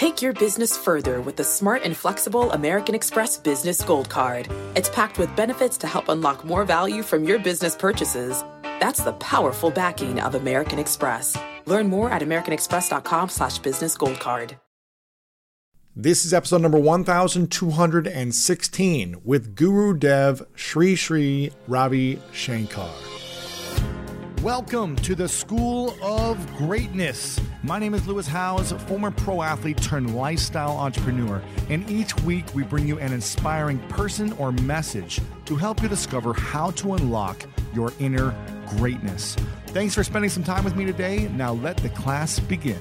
Take your business further with the smart and flexible American Express Business Gold Card. It's packed with benefits to help unlock more value from your business purchases. That's the powerful backing of American Express. Learn more at americanexpress.com/businessgoldcard. This is episode number 1216 with Guru Dev Sri Sri Ravi Shankar. Welcome to the School of Greatness. My name is Lewis Howes, former pro athlete turned lifestyle entrepreneur, and each week we bring you an inspiring person or message to help you discover how to unlock your inner greatness. Thanks for spending some time with me today. Now let the class begin.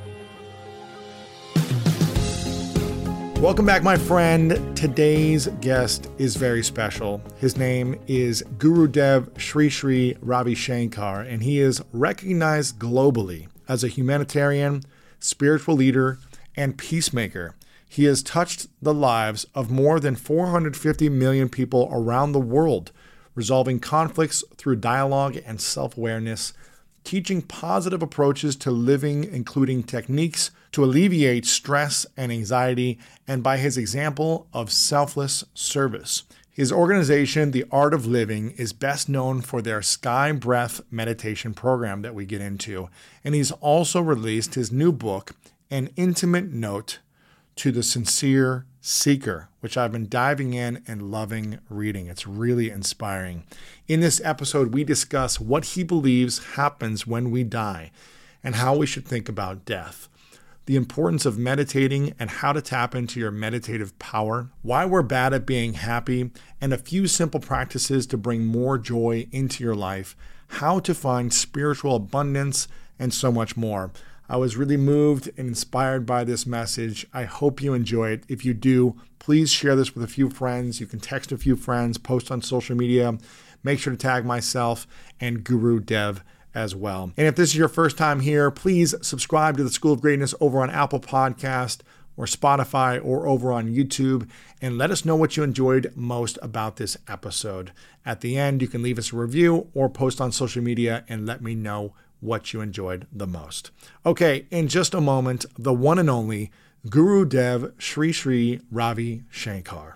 Welcome back, my friend. Today's guest is very special. His name is Guru Dev Sri Sri Ravi Shankar, and he is recognized globally as a humanitarian, spiritual leader, and peacemaker. He has touched the lives of more than 450 million people around the world, resolving conflicts through dialogue and self-awareness, teaching positive approaches to living, including techniques to alleviate stress and anxiety, and by his example of selfless service. His organization, The Art of Living, is best known for their Sky Breath meditation program that we get into, and he's also released his new book, An Intimate Note to the Sincere Seeker, which I've been diving in and loving reading. It's really inspiring. In this episode, we discuss what he believes happens when we die and how we should think about death, the importance of meditating and how to tap into your meditative power, why we're bad at being happy, and a few simple practices to bring more joy into your life, how to find spiritual abundance, and so much more. I was really moved and inspired by this message. I hope you enjoy it. If you do, please share this with a few friends. You can text a few friends, post on social media. Make sure to tag myself and Guru Dev as well. And if this is your first time here, please subscribe to the School of Greatness over on Apple Podcast or Spotify or over on YouTube, and let us know what you enjoyed most about this episode. At the end, you can leave us a review or post on social media and let me know what you enjoyed the most. Okay, in just a moment, the one and only Guru Dev Sri Sri Ravi Shankar.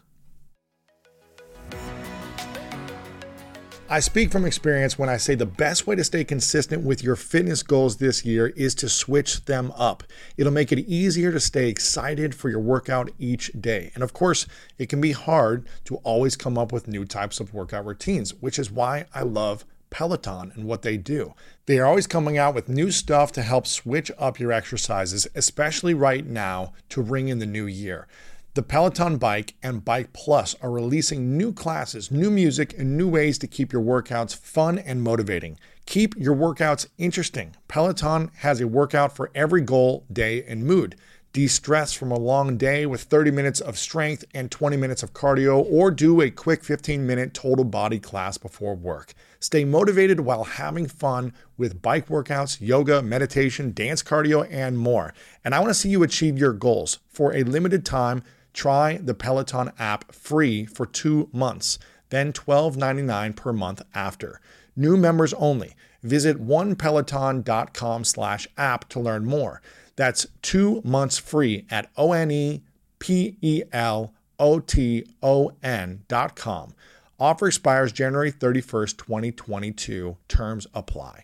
I speak from experience when I say the best way to stay consistent with your fitness goals this year is to switch them up. It'll make it easier to stay excited for your workout each day. And of course, it can be hard to always come up with new types of workout routines, which is why I love Peloton and what they do. They are always coming out with new stuff to help switch up your exercises, especially right now to ring in the new year. The Peloton Bike and Bike Plus are releasing new classes, new music, and new ways to keep your workouts fun and motivating. Keep your workouts interesting. Peloton has a workout for every goal, day, and mood. De-stress from a long day with 30 minutes of strength and 20 minutes of cardio, or do a quick 15-minute total body class before work. Stay motivated while having fun with bike workouts, yoga, meditation, dance cardio, and more. And I want to see you achieve your goals. For a limited time, try the Peloton app free for 2 months, then $12.99 per month after. New members only. Visit onepeloton.com/app to learn more. That's 2 months free at onepeloton.com. Offer expires January 31st, 2022. Terms apply.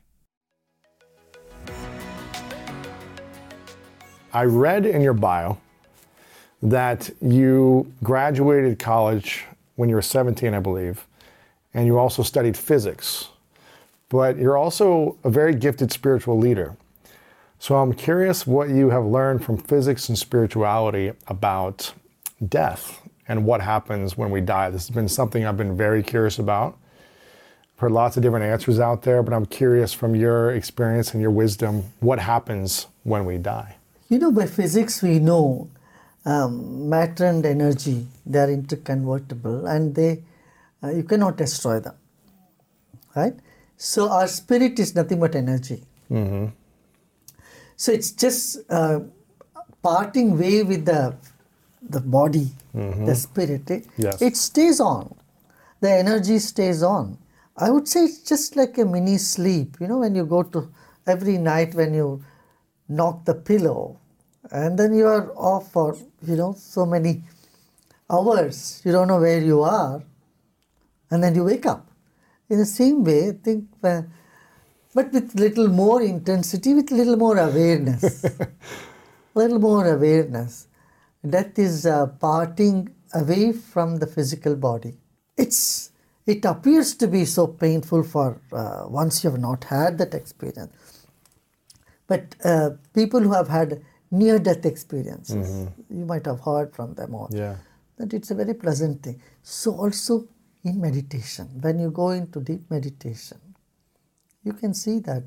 I read in your bio that you graduated college when you were 17, I believe, and you also studied physics. But you're also a very gifted spiritual leader. So I'm curious what you have learned from physics and spirituality about death and what happens when we die. This has been something I've been very curious about. I've heard lots of different answers out there, but I'm curious from your experience and your wisdom, what happens when we die? You know, by physics we know matter and energy, they are interconvertible and you cannot destroy them, right? So our spirit is nothing but energy. Mm-hmm. So it's just parting way with the body, mm-hmm. the spirit. It stays on. The energy stays on. I would say it's just like a mini sleep. You know, when you go to every night when you knock the pillow, and then you are off for, so many hours. You don't know where you are, and then you wake up. In the same way, I think, but with little more intensity, with little more awareness. Little more awareness. Death is parting away from the physical body. It appears to be so painful for once you have not had that experience. But people who have had near-death experiences, you might have heard from them all, that it's a very pleasant thing. So also in meditation, when you go into deep meditation, you can see that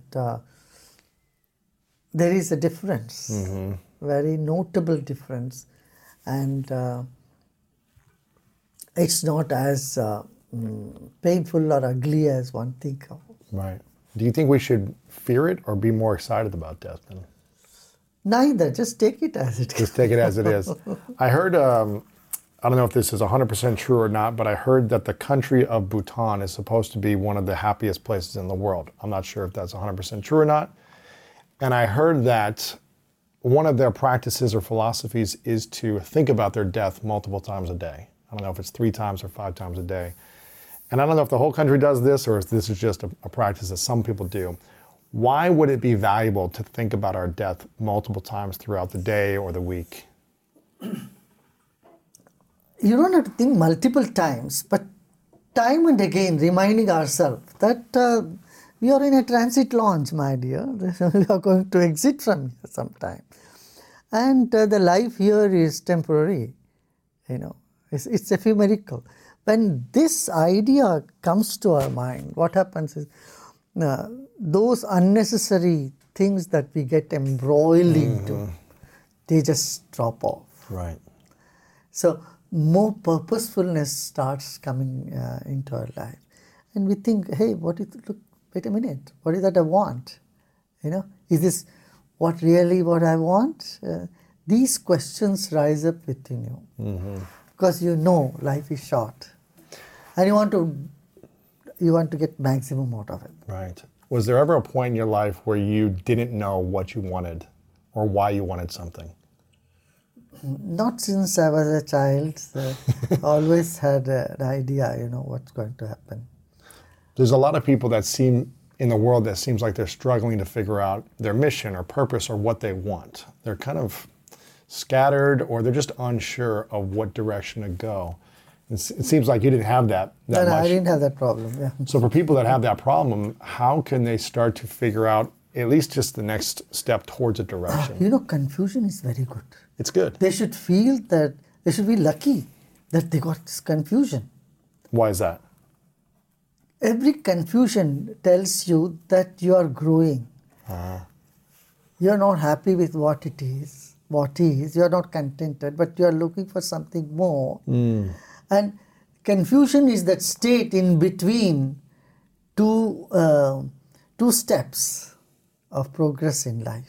there is a difference, very notable difference, and it's not as painful or ugly as one thinks of. Right. Do you think we should fear it or be more excited about death then? Neither. Just take it as it is. Just take it as it is. I heard, I don't know if this is 100% true or not, but I heard that the country of Bhutan is supposed to be one of the happiest places in the world. I'm not sure if that's 100% true or not. And I heard that one of their practices or philosophies is to think about their death multiple times a day. I don't know if it's 3 times or 5 times a day. And I don't know if the whole country does this or if this is just a practice that some people do. Why would it be valuable to think about our death multiple times throughout the day or the week? You don't have to think multiple times, but time and again reminding ourselves that we are in a transit launch, my dear. We are going to exit from here sometime. And the life here is temporary, it's ephemerical. When this idea comes to our mind, what happens is those unnecessary things that we get embroiled into, they just drop off. Right. So more purposefulness starts coming into our life. And we think, hey, wait a minute, what is that I want? Is this what I want? These questions rise up within you. Because life is short. And you want to get maximum out of it. Right. Was there ever a point in your life where you didn't know what you wanted or why you wanted something? Not since I was a child. Always had an idea, what's going to happen. There's a lot of people that seem in the world that seems like they're struggling to figure out their mission or purpose or what they want. They're kind of scattered or they're just unsure of what direction to go. It seems like you didn't have that much. I didn't have that problem, yeah. So for people that have that problem, how can they start to figure out at least just the next step towards a direction? Confusion is very good. It's good. They should feel that, they should be lucky that they got this confusion. Why is that? Every confusion tells you that you are growing. You are not happy with what is. You are not contented, but you are looking for something more. And confusion is that state in between two steps of progress in life.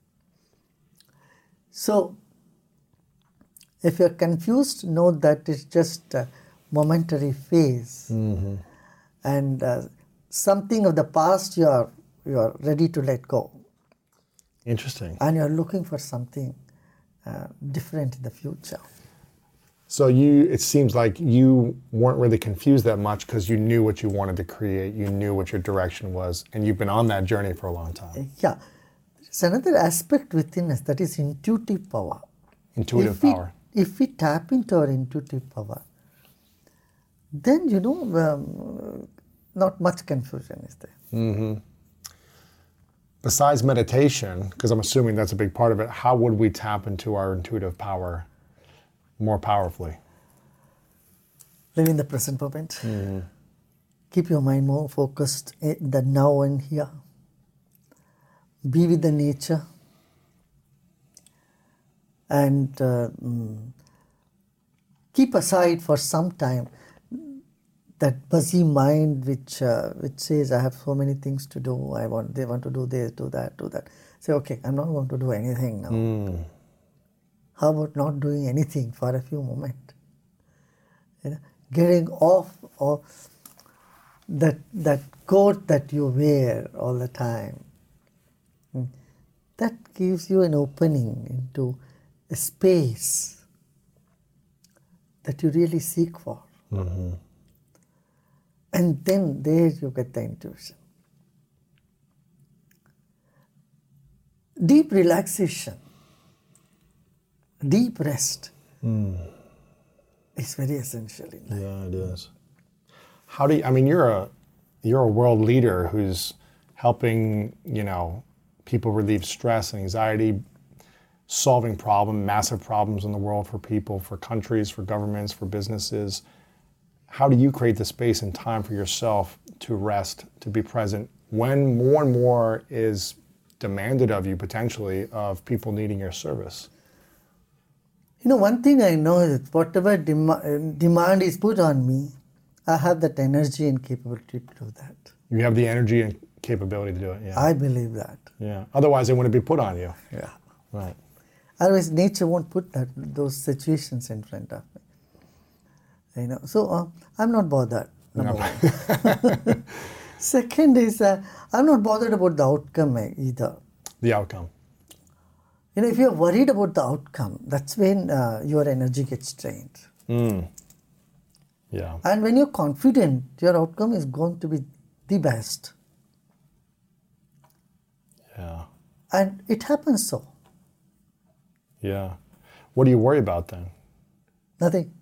So, if you are confused, know that it's just a momentary phase. And something of the past you are ready to let go. Interesting. And you are looking for something different in the future. So it seems like you weren't really confused that much because you knew what you wanted to create, you knew what your direction was, and you've been on that journey for a long time. Yeah. There's another aspect within us that is intuitive power. Intuitive power. If we tap into our intuitive power, then, not much confusion is there. Besides meditation, because I'm assuming that's a big part of it, how would we tap into our intuitive power more powerfully? Live in the present moment. Keep your mind more focused in the now and here. Be with the nature. And keep aside for some time that busy mind which says, I have so many things to do, they want to do this, do that. Say, okay, I'm not going to do anything now. How about not doing anything for a few moments? Getting off of that coat that you wear all the time. that gives you an opening into a space that you really seek for. And then there you get the intuition. Deep relaxation, deep rest is very essential in life. Yeah, it is. How do you, I mean, you're a world leader who's helping, people relieve stress and anxiety, solving massive problems in the world for people, for countries, for governments, for businesses. How do you create the space and time for yourself to rest, to be present, when more and more is demanded of you, potentially, of people needing your service? One thing I know is that whatever demand is put on me, I have that energy and capability to do that. You have the energy and capability to do it, yeah. I believe that. Yeah. Otherwise, it wouldn't be put on you. Yeah. Right. Otherwise, nature won't put those situations in front of me. So I'm not bothered, number one. Second is, I'm not bothered about the outcome either. The outcome. If you're worried about the outcome, that's when your energy gets drained. Yeah. And when you're confident, your outcome is going to be the best. Yeah. And it happens so. Yeah. What do you worry about then? Nothing.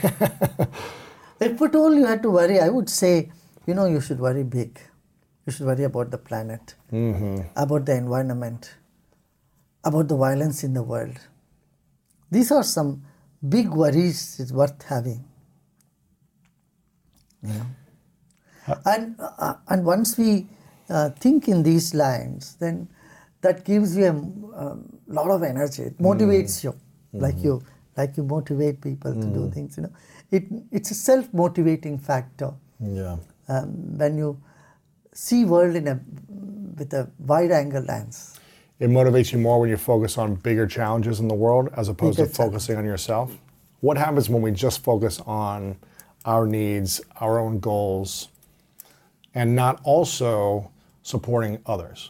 If at all you had to worry, I would say, you should worry big. You should worry about the planet, about the environment, about the violence in the world. These are some big worries it's worth having. And once we think in these lines, then that gives you a lot of energy. It motivates you, like you motivate people to do things. It's a self-motivating factor. Yeah. When you see world with a wide-angle lens. It motivates you more when you focus on bigger challenges in the world as opposed to focusing on yourself. What happens when we just focus on our needs, our own goals, and not also supporting others?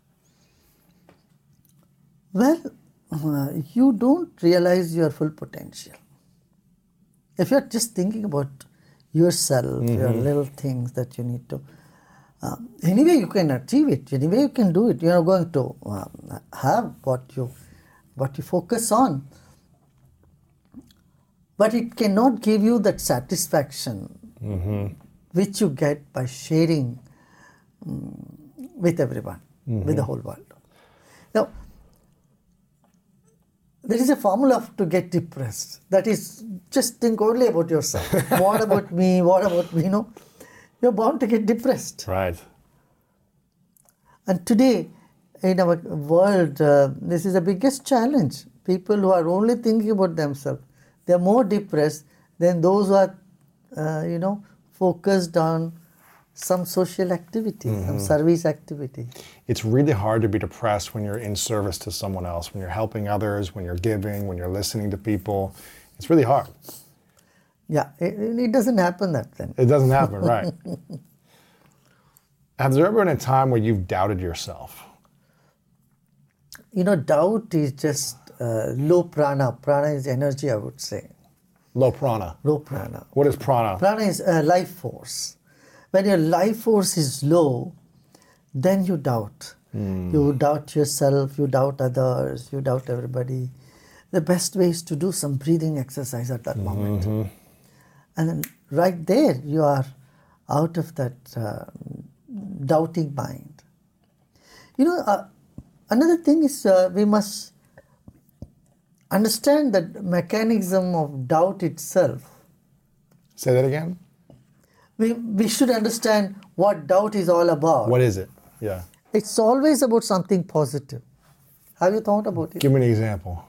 Well, you don't realize your full potential. If you're just thinking about yourself, your little things that you need to, anyway you can achieve it, anyway you can do it. You're going to have what you focus on. But it cannot give you that satisfaction which you get by sharing with everyone, with the whole world. Now, there is a formula to get depressed. That is, just think only about yourself. What about me? What about me? You're bound to get depressed. Right. And today, in our world, this is the biggest challenge. People who are only thinking about themselves, they're more depressed than those who are, focused on some social activity, some service activity. It's really hard to be depressed when you're in service to someone else, when you're helping others, when you're giving, when you're listening to people. It's really hard. Yeah, it doesn't happen that then. It doesn't happen, right. Has there ever been a time where you've doubted yourself? Doubt is just low prana. Prana is energy, I would say. Low prana. Low prana. What is prana? Prana is life force. When your life force is low, then you doubt. You doubt yourself, you doubt others, you doubt everybody. The best way is to do some breathing exercise at that moment. And then right there, you are out of that doubting mind. Another thing is we must understand that mechanism of doubt itself. Say that again? We should understand what doubt is all about. What is it? Yeah. It's always about something positive. Have you thought about it? Give me an example.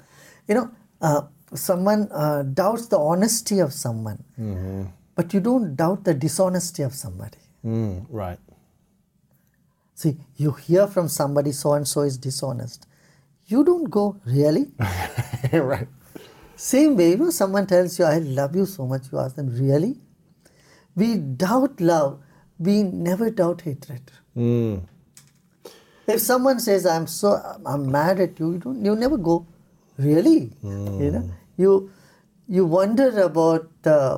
Someone doubts the honesty of someone, but you don't doubt the dishonesty of somebody. Right. See, you hear from somebody so-and-so is dishonest. You don't go, really? Right. Same way, someone tells you, I love you so much, you ask them, really? We doubt love, we never doubt hatred. If someone says, I'm mad at you, you never go, really? You wonder about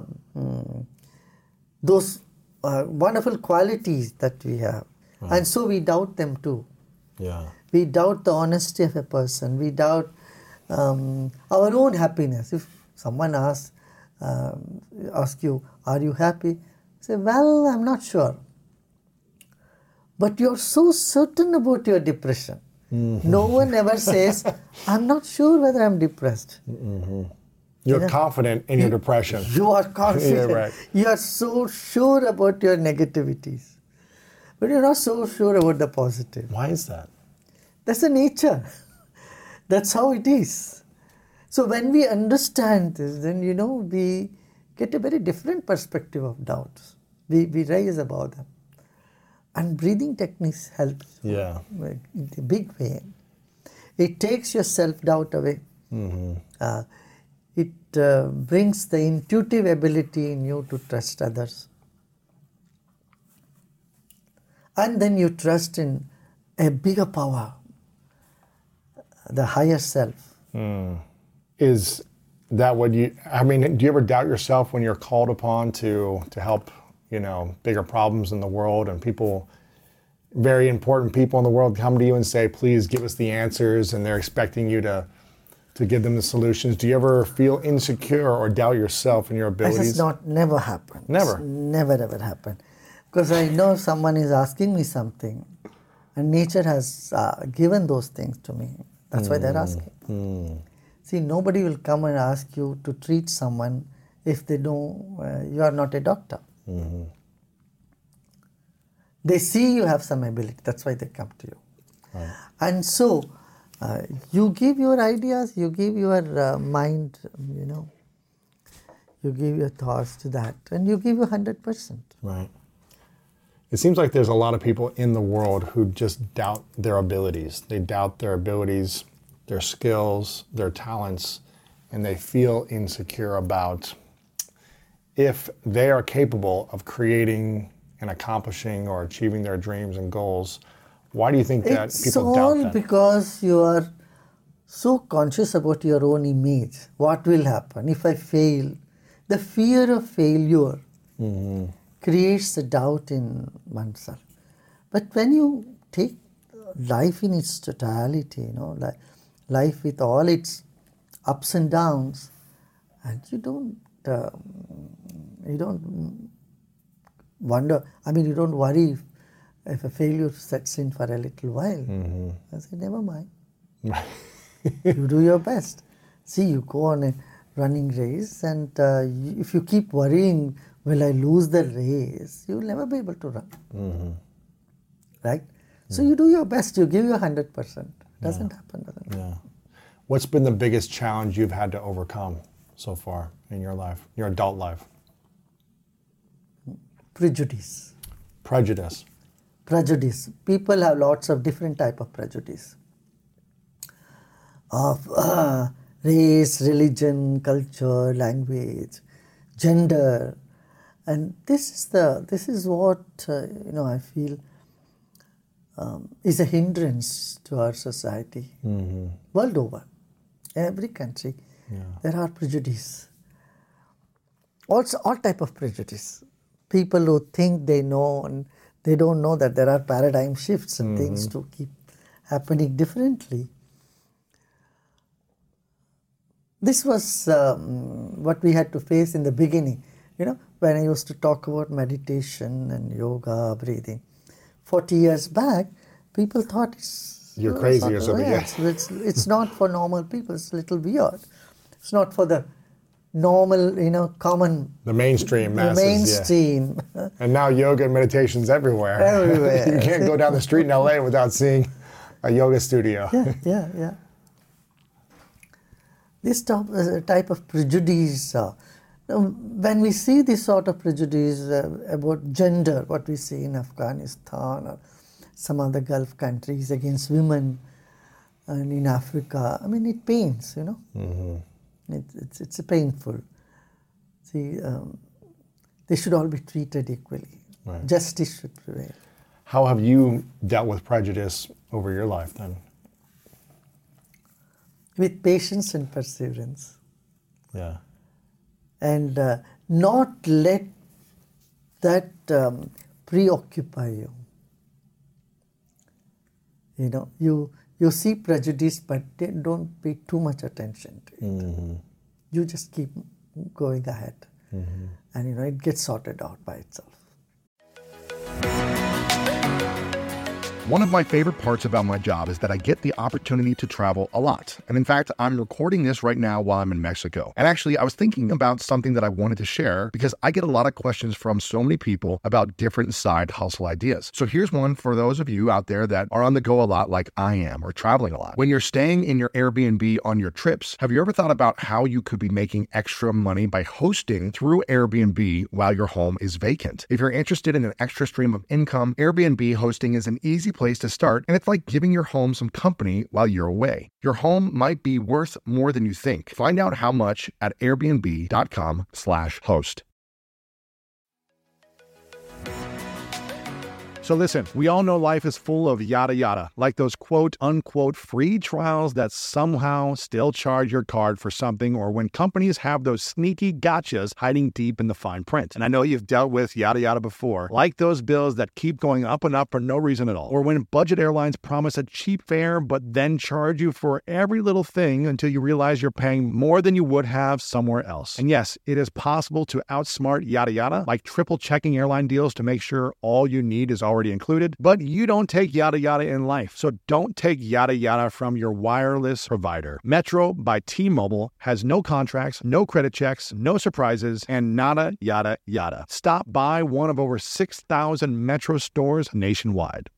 those wonderful qualities that we have. Right. And so we doubt them too. Yeah. We doubt the honesty of a person. We doubt our own happiness. If someone asks you, are you happy? Say, well, I'm not sure. But you're so certain about your depression. Mm-hmm. No one ever says, I'm not sure whether I'm depressed. Mm-hmm. You're confident in your depression. You are confident. Yeah, right. You are so sure about your negativities. But you're not so sure about the positive. Why is that? That's the nature. That's how it is. So when we understand this, then, we get a very different perspective of doubts. We rise above them. And breathing techniques help in a big way. It takes your self-doubt away. Mm-hmm. It brings the intuitive ability in you to trust others. And then you trust in a bigger power, the higher self. Is that what do you ever doubt yourself when you're called upon to help, bigger problems in the world, and people, very important people in the world, come to you and say, please give us the answers, and they're expecting you to give them the solutions? Do you ever feel insecure or doubt yourself and your abilities? That has never happened. Never? Never ever happened. Because I know someone is asking me something, and nature has given those things to me. That's why they're asking. See, nobody will come and ask you to treat someone if they know you are not a doctor. Mm-hmm. They see you have some ability. That's why they come to you. Right. And so, you give your ideas, you give your mind, you give your thoughts to that, and you give your 100%. Right. It seems like there's a lot of people in the world who just doubt their abilities. They doubt their abilities, their skills, their talents, and they feel insecure about if they are capable of creating and accomplishing or achieving their dreams and goals. Why do you think that people doubt that? It's all because you are so conscious about your own image. What will happen if I fail? The fear of failure creates a doubt in oneself. But when you take life in its totality, life with all its ups and downs, and you don't wonder. You don't worry if a failure sets in for a little while. I say, never mind. You do your best. See, you go on a running race, and if you keep worrying, will I lose the race, you'll never be able to run. Right? So you do your best, you give your 100%. Doesn't happen. Yeah. What's been the biggest challenge you've had to overcome so far in your life, your adult life? Prejudice. Prejudice. Prejudice. People have lots of different type of prejudice. Of race, religion, culture, language, gender. And this is what I feel is a hindrance to our society. World over, every country, there are prejudice. Also, all type of prejudice. People who think they know, and they don't know that there are paradigm shifts and things to keep happening differently. This was what we had to face in the beginning. When I used to talk about meditation and yoga, breathing. 40 years back, people thought you're crazy or something. Yeah. It's not for normal people. It's a little weird. It's not for the normal, common. The mainstream masses. The mainstream. Yeah. And now yoga and meditation's everywhere. Everywhere. You can't go down the street in LA without seeing a yoga studio. Yeah. This type of prejudice, when we see this sort of prejudice about gender, what we see in Afghanistan or some other Gulf countries against women, and in Africa, it pains, It's painful. See, they should all be treated equally. Right. Justice should prevail. How have you dealt with prejudice over your life then? With patience and perseverance. Yeah. And not let that preoccupy you. You see prejudice, but don't pay too much attention to it. Mm-hmm. You just keep going ahead, and it gets sorted out by itself. One of my favorite parts about my job is that I get the opportunity to travel a lot. And in fact, I'm recording this right now while I'm in Mexico. And actually, I was thinking about something that I wanted to share because I get a lot of questions from so many people about different side hustle ideas. So here's one for those of you out there that are on the go a lot like I am, or traveling a lot. When you're staying in your Airbnb on your trips, have you ever thought about how you could be making extra money by hosting through Airbnb while your home is vacant? If you're interested in an extra stream of income, Airbnb hosting is an easy place to start, and it's like giving your home some company while you're away. Your home might be worth more than you think. Find out how much at airbnb.com/host. So listen, we all know life is full of yada yada, like those quote unquote free trials that somehow still charge your card for something, or when companies have those sneaky gotchas hiding deep in the fine print. And I know you've dealt with yada yada before, like those bills that keep going up and up for no reason at all, or when budget airlines promise a cheap fare but then charge you for every little thing until you realize you're paying more than you would have somewhere else. And yes, it is possible to outsmart yada yada, like triple checking airline deals to make sure all you need is already included, but you don't take yada yada in life. So don't take yada yada from your wireless provider. Metro by T-Mobile has no contracts, no credit checks, no surprises, and nada yada yada. Stop by one of over 6,000 Metro stores nationwide.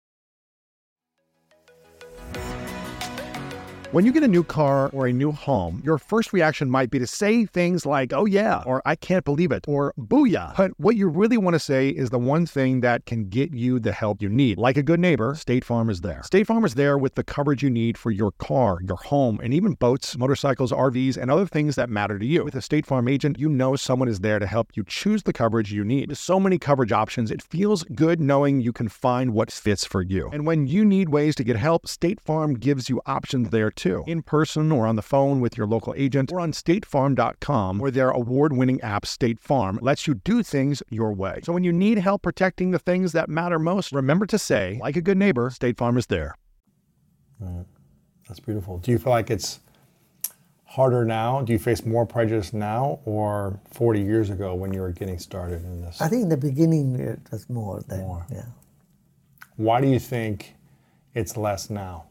When you get a new car or a new home, your first reaction might be to say things like, oh yeah, or I can't believe it, or booyah. But what you really want to say is the one thing that can get you the help you need. Like a good neighbor, State Farm is there. State Farm is there with the coverage you need for your car, your home, and even boats, motorcycles, RVs, and other things that matter to you. With a State Farm agent, you know someone is there to help you choose the coverage you need. With so many coverage options, it feels good knowing you can find what fits for you. And when you need ways to get help, State Farm gives you options there too. In person or on the phone with your local agent, or on statefarm.com, where their award-winning app State Farm lets you do things your way. So when you need help protecting the things that matter most, remember to say, like a good neighbor, State Farm is there. Right. That's beautiful. Do you feel like it's harder now? Do you face more prejudice now, or 40 years ago when you were getting started in this? I think in the beginning it was more than, yeah. Why do you think it's less now?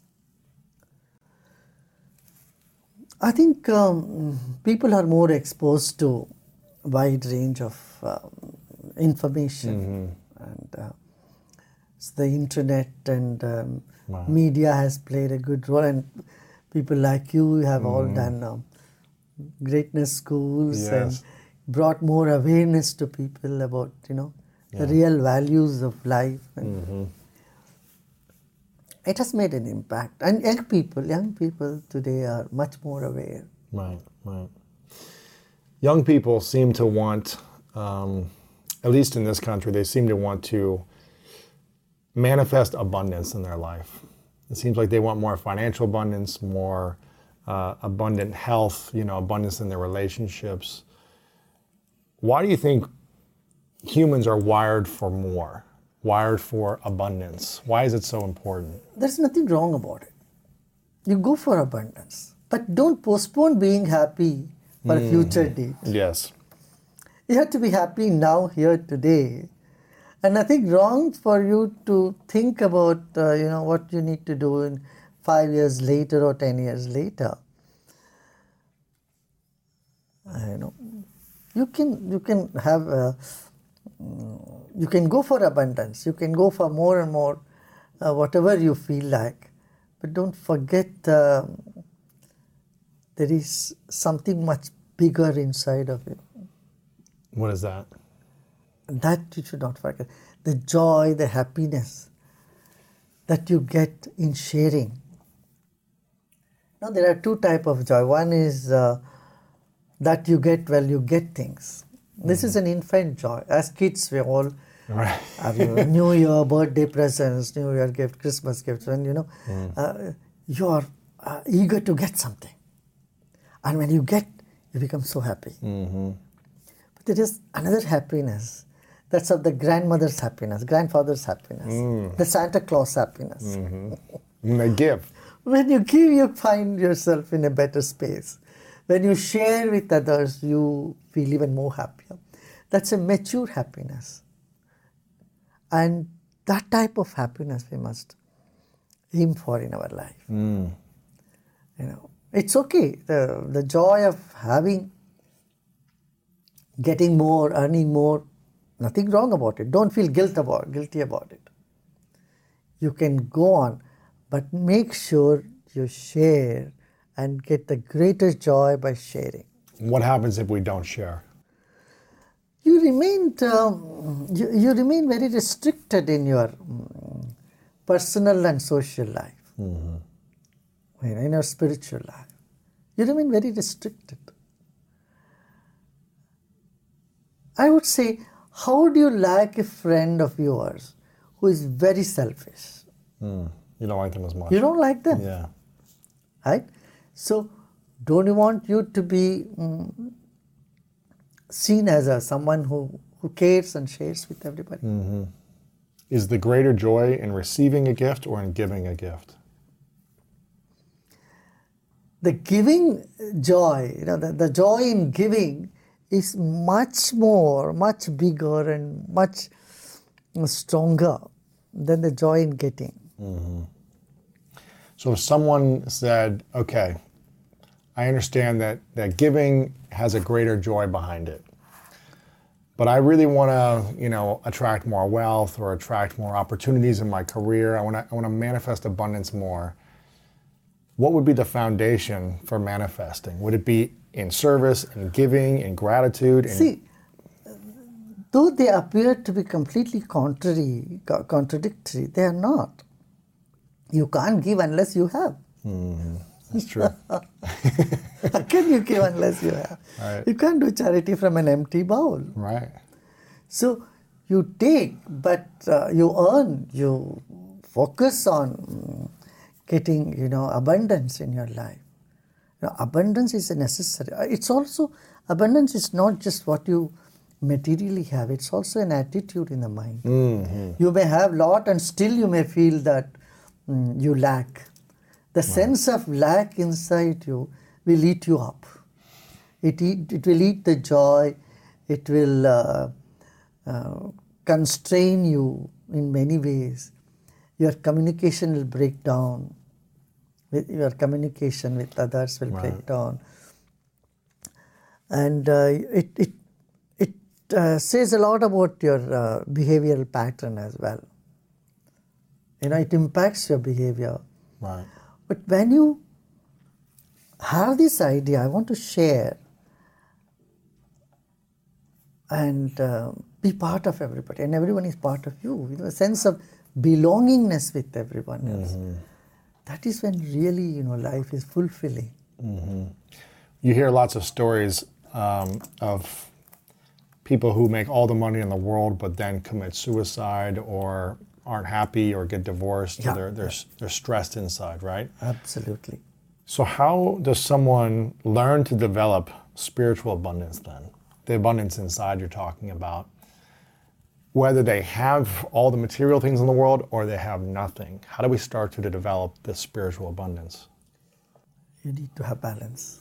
I think people are more exposed to a wide range of information, and so the internet and media has played a good role, and people like you have all done greatness schools and brought more awareness to people about the real values of life. And it has made an impact, and young people today are much more aware. Right. Young people seem to want, at least in this country, they seem to want to manifest abundance in their life. It seems like they want more financial abundance, more abundant health, abundance in their relationships. Why do you think humans are wired for more? Wired for abundance? Why is it so important? There's nothing wrong about it. You go for abundance, but don't postpone being happy for a future date. Yes. You have to be happy now, here, today. And nothing wrong for you to think about, what you need to do in 5 years later or 10 years later. You can have you can go for abundance. You can go for more and more, whatever you feel like. But don't forget there is something much bigger inside of you. What is that? That you should not forget. The joy, the happiness that you get in sharing. Now, there are two types of joy. One is that you get when you get things. This is an infant joy. As kids, we all Right. New Year, birthday presents, New Year gift, Christmas gifts, when you are eager to get something. And when you get, you become so happy. But there is another happiness. That's of the grandmother's happiness, grandfather's happiness, the Santa Claus happiness. When they give. When you give, you find yourself in a better space. When you share with others, you feel even more happier. That's a mature happiness. And that type of happiness we must aim for in our life. It's okay. The joy of getting more, earning more, nothing wrong about it. Don't feel guilty about it. You can go on, but make sure you share and get the greatest joy by sharing. What happens if we don't share? You remain very restricted in your personal and social life, in your spiritual life. You remain very restricted. I would say, how do you like a friend of yours who is very selfish? You don't like them as much. You don't like them. Yeah. Right? So, don't you want you to be seen as someone who cares and shares with everybody? Is the greater joy in receiving a gift or in giving a gift? The giving joy, the joy in giving is much bigger and much stronger than the joy in getting. So if someone said, okay, I understand that giving has a greater joy behind it, but I really want to, attract more wealth or attract more opportunities in my career. I want to manifest abundance more. What would be the foundation for manifesting? Would it be in service, in giving, in gratitude? See, though they appear to be completely contradictory, they are not. You can't give unless you have. That's true. How can you give unless you have? Right. You can't do charity from an empty bowl. Right. So you take, but you earn, you focus on getting, abundance in your life. Abundance is a necessary. It's also, abundance is not just what you materially have. It's also an attitude in the mind. You may have a lot and still you may feel that you lack. The sense of lack inside you will eat you up. It will eat the joy. It will constrain you in many ways. Your communication will break down. Your communication with others will break down. And it says a lot about your behavioral pattern as well. It impacts your behavior. Right. But when you have this idea, I want to share and be part of everybody, and everyone is part of you, a sense of belongingness with everyone else. That is when really, life is fulfilling. You hear lots of stories of people who make all the money in the world but then commit suicide or aren't happy or get divorced. Yeah. Or they're stressed inside, right? Absolutely. So how does someone learn to develop spiritual abundance then? The abundance inside you're talking about. Whether they have all the material things in the world or they have nothing. How do we start to develop this spiritual abundance? You need to have balance.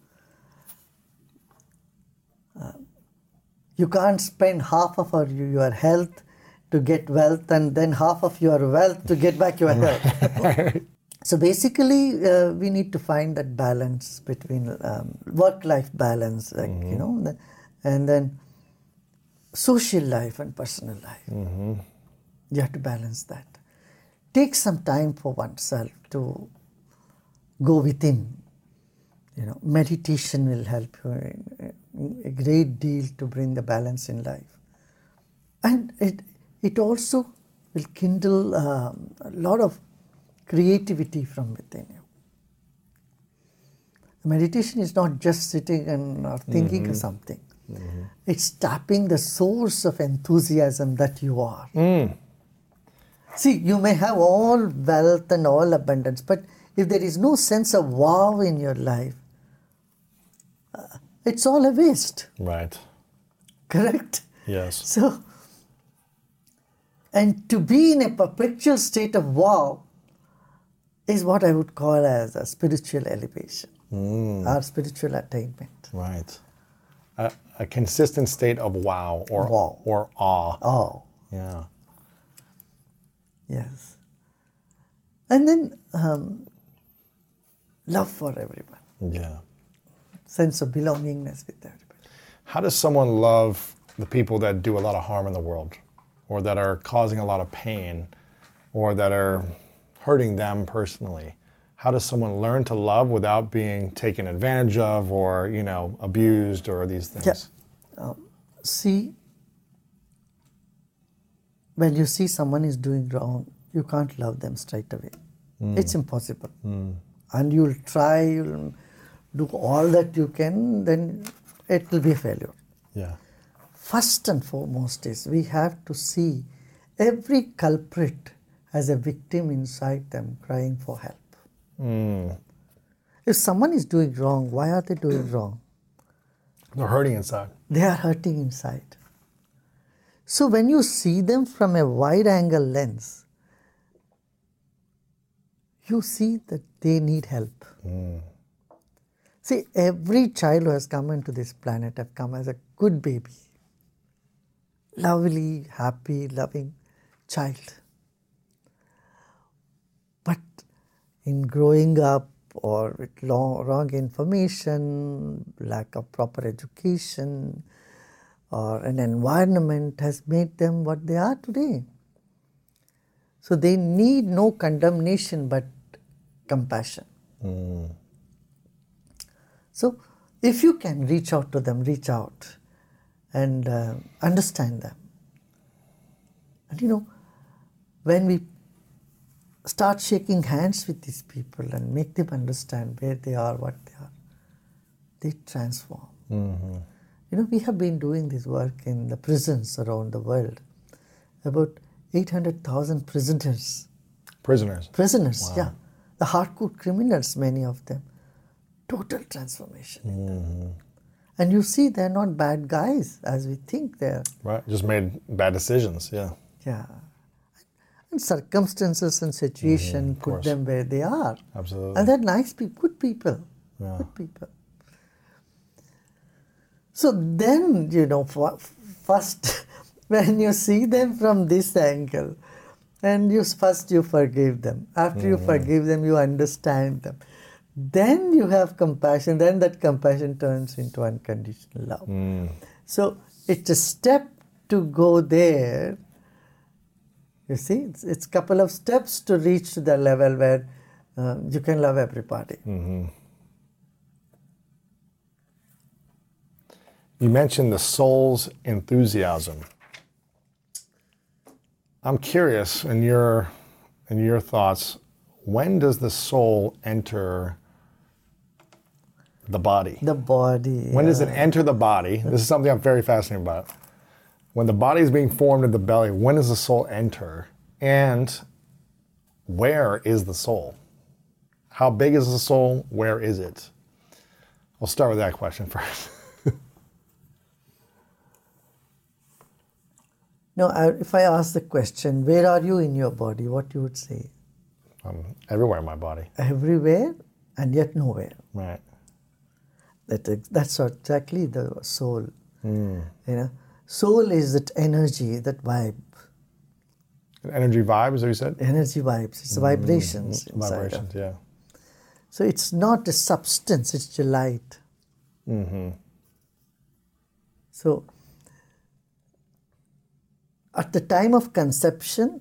You can't spend half of your health to get wealth and then half of your wealth to get back your health. So basically, we need to find that balance between work-life balance, and then social life and personal life. You have to balance that. Take some time for oneself to go within. Meditation will help you a great deal to bring the balance in life. And it also will kindle a lot of creativity from within you. Meditation is not just sitting and thinking of something. It's tapping the source of enthusiasm that you are. See, you may have all wealth and all abundance, but if there is no sense of wow in your life, it's all a waste. Right. Correct? Yes. So, and to be in a perpetual state of wow is what I would call as a spiritual elevation or spiritual attainment. Right. A consistent state of wow or awe. Oh, Yeah. yes. And then love for everyone, Yeah. sense of belongingness with everybody. How does someone love the people that do a lot of harm in the world, or that are causing a lot of pain, or that are hurting them personally? How does someone learn to love without being taken advantage of, or abused, or these things? Yeah. See, when you see someone is doing wrong, you can't love them straight away. It's impossible. And you'll try, you'll do all that you can, then it will be a failure. Yeah. First and foremost is we have to see every culprit as a victim inside them crying for help. If someone is doing wrong, why are they doing wrong? They're hurting inside. They are hurting inside. So when you see them from a wide angle lens, you see that they need help. See, every child who has come into this planet have come as a good baby. Lovely, happy, loving child. But in growing up or with wrong information, lack of proper education, or an environment has made them what they are today. So they need no condemnation but compassion. So if you can reach out to them, reach out and understand them. And when we start shaking hands with these people and make them understand where they are, what they are, they transform. We have been doing this work in the prisons around the world. About 800,000 prisoners. Prisoners? Prisoners, yeah. The hardcore criminals, many of them. Total transformation in them. And you see, they're not bad guys as we think they're. Right, just made bad decisions, yeah. Yeah. And circumstances and situation put course. them where they are. Absolutely. And they're nice people, good people. Yeah. Good people. So then, first, when you see them from this angle, and first you forgive them. After you forgive them, you understand them. Then you have compassion. Then that compassion turns into unconditional love. So it's a step to go there. You see, it's a couple of steps to reach to the level where you can love everybody. You mentioned the soul's enthusiasm. I'm curious, in your thoughts, when does the soul enter the body? The body. When does it enter the body? This is something I'm very fascinated about. When the body is being formed in the belly, when does the soul enter? And where is the soul? How big is the soul? Where is it? We'll start with that question first. No, if I ask the question, where are you in your body, what you would say? Everywhere in my body. Everywhere and yet nowhere. Right. That's exactly the soul. Soul is that energy, that vibe. Energy vibe, is what you said? Energy vibes. It's vibrations inside. Vibrations, yeah. So it's not a substance, it's a light. So at the time of conception,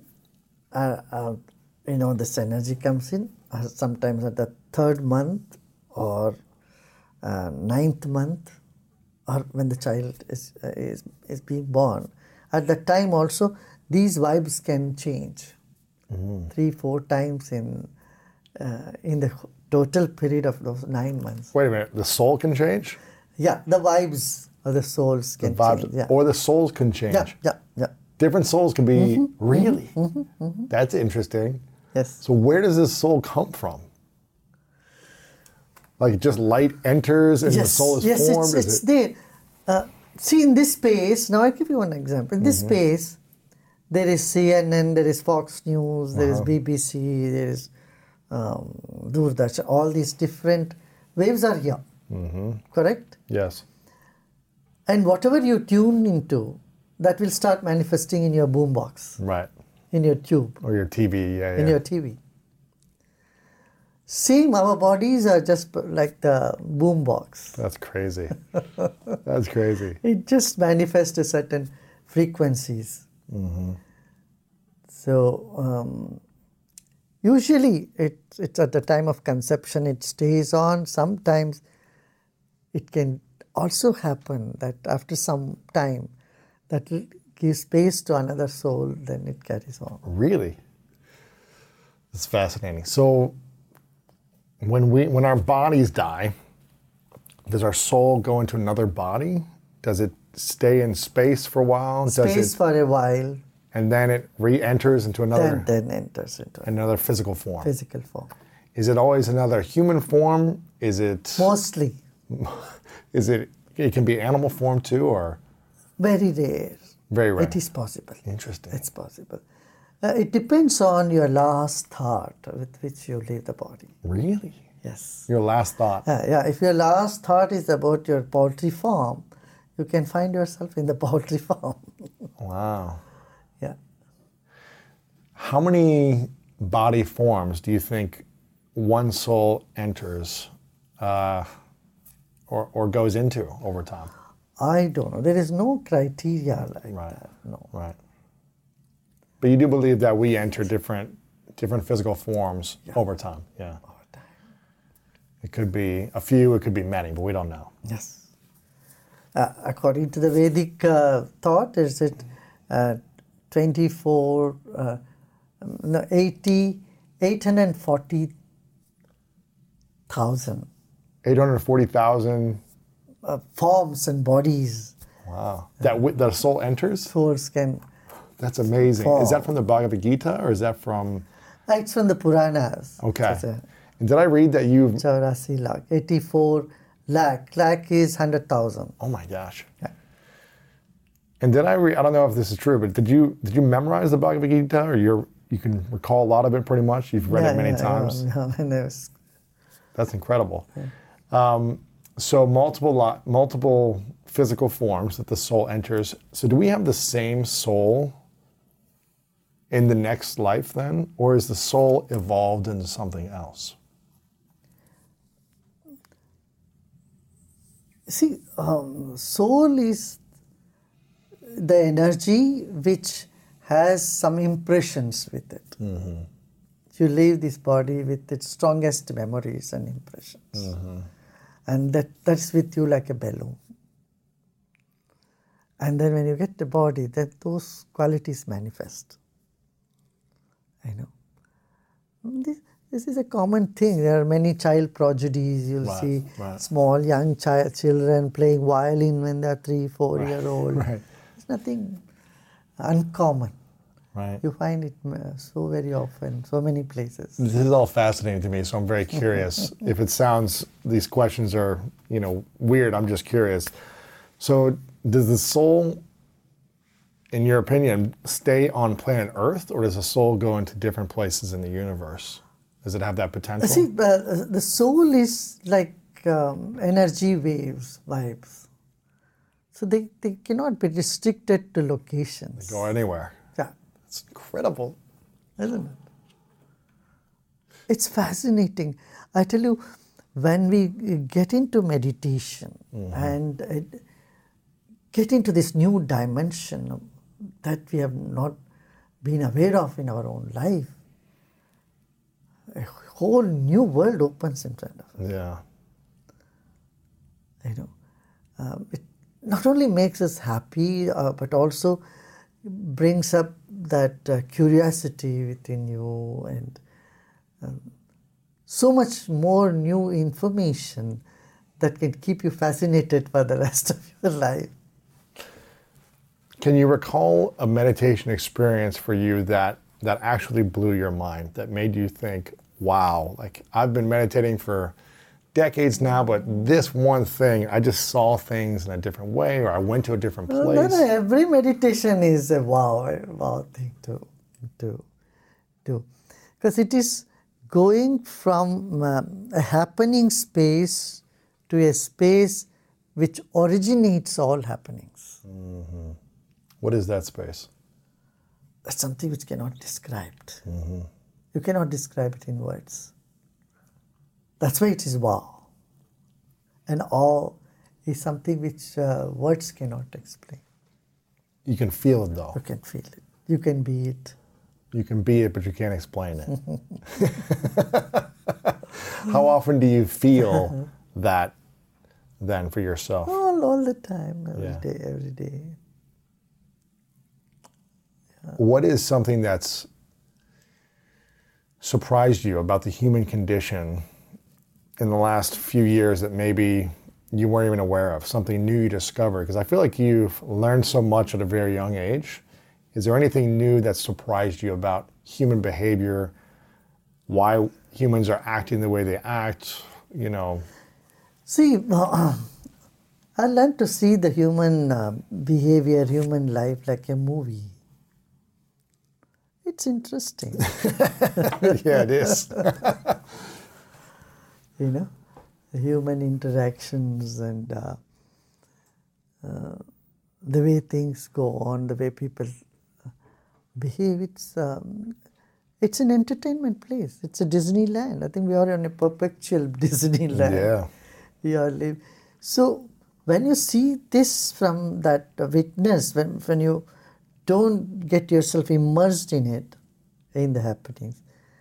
this energy comes in, sometimes at the 3rd month or 9th month, or when the child is being born. At that time also, these vibes can change 3-4 times in the total period of those 9 months. Wait a minute, the soul can change? Yeah, the vibes or the souls The can vibes, change. Yeah. or the souls can change. Yeah. Different souls can be Mm-hmm. really. That's interesting. Yes. So where does this soul come from? Like just light enters and the soul is formed? It's there. See, in this space, now I'll give you one example. In this Mm-hmm. space, there is CNN, there is Fox News, there is BBC, there is Doordarshan. All these different waves are here. Correct? Yes. And whatever you tune into, that will start manifesting in your boombox, Right. in your tube, Or your TV. Yeah. in your TV. Same, our bodies are just like the boombox. That's crazy. That's crazy. It just manifests a certain frequencies. So usually it's at the time of conception it stays on. Sometimes it can also happen that after some time that will give space to another soul, then it carries on. Really? It's fascinating. So when our bodies die, does our soul go into another body? Does it stay in space for a while? Space for a while, and then it re-enters into another then enters into a another physical form. physical form. Is it always another human form? Is it Mostly, it can be animal form too, or very rare. very rare? It is possible. Interesting. It's possible. It depends on your last thought with which you leave the body. Really? Yes. Your last thought. If your last thought is about your poultry farm, you can find yourself in the poultry farm. Wow. Yeah. How many body forms do you think one soul enters or goes into over time? I don't know. There is no criteria like Right. that. No. Right. But you do believe that we enter different physical forms over time. Yeah. Over time. It could be a few, it could be many, but we don't know. Yes. According to the Vedic thought, is it 24, 840,000 840,000. forms and bodies Wow. That the soul enters? souls can. That's amazing. Is that from the Bhagavad Gita or is that from? It's from the Puranas. Okay. It's a And did I read that you've? 84 lakh. 84 lakh. Lakh is 100,000. Oh my gosh. Yeah. And did I read? I don't know if this is true, but did you memorize the Bhagavad Gita, or you can recall a lot of it pretty much? You've read it many times. That's incredible. So multiple physical forms that the soul enters. So do we have the same soul in the next life then, or is the soul evolved into something else? See, soul is the energy which has some impressions with it. You leave this body with its strongest memories and impressions. And that's with you like a balloon. And then when you get the body, then those qualities manifest. I know. This is a common thing. There are many child prodigies. You'll see small young children playing violin when they're 3-4-year-old. Right. It's nothing uncommon. Right. You find it so very often, so many places. This is all fascinating to me, so I'm very curious. If it sounds, these questions are, weird, I'm just curious. So does the soul, in your opinion, stay on planet Earth, or does the soul go into different places in the universe? Does it have that potential? See, the soul is like energy waves, vibes. So they cannot be restricted to locations. They go anywhere. Yeah. It's incredible. Isn't it? It's fascinating. I tell you, when we get into meditation and get into this new dimension that we have not been aware of in our own life, a whole new world opens in front of us. Yeah. It not only makes us happy, but also brings up that curiosity within you, and so much more new information that can keep you fascinated for the rest of your life. Can you recall a meditation experience for you that actually blew your mind, that made you think, wow, like I've been meditating for decades now, but this one thing, I just saw things in a different way, or I went to a different place? No, every meditation is a wow thing to do. Because it is going from a happening space to a space which originates all happenings. Mm-hmm. What is that space? That's something which cannot be described. Mm-hmm. You cannot describe it in words. That's why it is wow. And awe is something which words cannot explain. You can feel it though. You can feel it. You can be it. You can be it, but you can't explain it. How often do you feel that then for yourself? All the time, every day. What is something that's surprised you about the human condition in the last few years that maybe you weren't even aware of, something new you discovered? Because I feel like you've learned so much at a very young age. Is there anything new that surprised you about human behavior, why humans are acting the way they act, you know? See, I learned to see the human behavior, human life like a movie. It's interesting. Yeah, it is. You know, the human interactions and the way things go on, the way people behave. It's an entertainment place. It's a Disneyland. I think we are on a perpetual Disneyland. Yeah. We are living. So when you see this from that witness, when you don't get yourself immersed in it, in the happenings,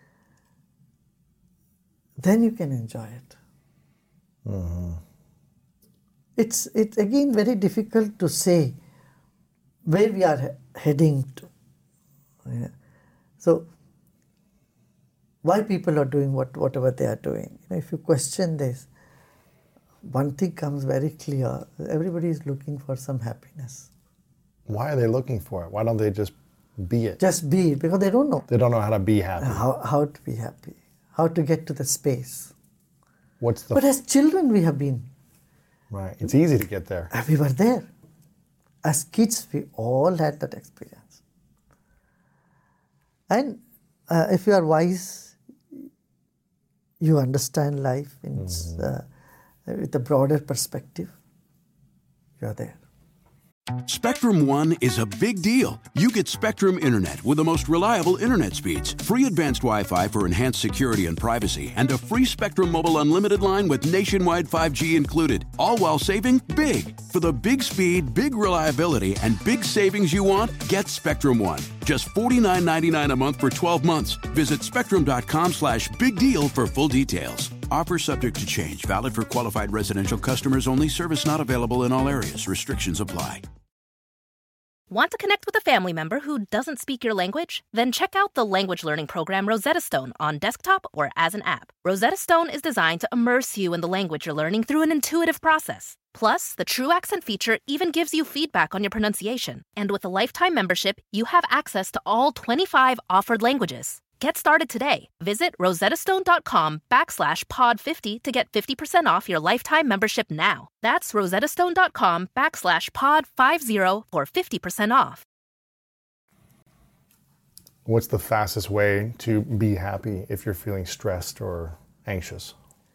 then you can enjoy it. Mm-hmm. It's again very difficult to say where we are heading to. Yeah. So why people are doing whatever they are doing. You know, if you question this, one thing comes very clear. Everybody is looking for some happiness. Why are they looking for it? Why don't they just be it? Just be it, because they don't know. They don't know how to be happy. How to be happy. How to get to the space. But as children we have been. Right. It's easy to get there. We were there. As kids we all had that experience. And if you are wise, you understand life with a broader perspective, you are there. Spectrum One is a big deal. You get Spectrum Internet with the most reliable internet speeds, free advanced Wi-Fi for enhanced security and privacy, and a free Spectrum Mobile Unlimited line with nationwide 5G included, all while saving big. For the big speed, big reliability, and big savings you want, get Spectrum One. Just $49.99 a month for 12 months. Visit spectrum.com/big deal for full details. Offer subject to change. Valid for qualified residential customers only. Service not available in all areas. Restrictions apply. Want to connect with a family member who doesn't speak your language? Then check out the language learning program Rosetta Stone on desktop or as an app. Rosetta Stone is designed to immerse you in the language you're learning through an intuitive process. Plus, the True Accent feature even gives you feedback on your pronunciation. And with a lifetime membership, you have access to all 25 offered languages. Get started today. Visit rosettastone.com/pod50 to get 50% off your lifetime membership now. That's rosettastone.com/pod50 for 50% off. What's the fastest way to be happy if you're feeling stressed or anxious?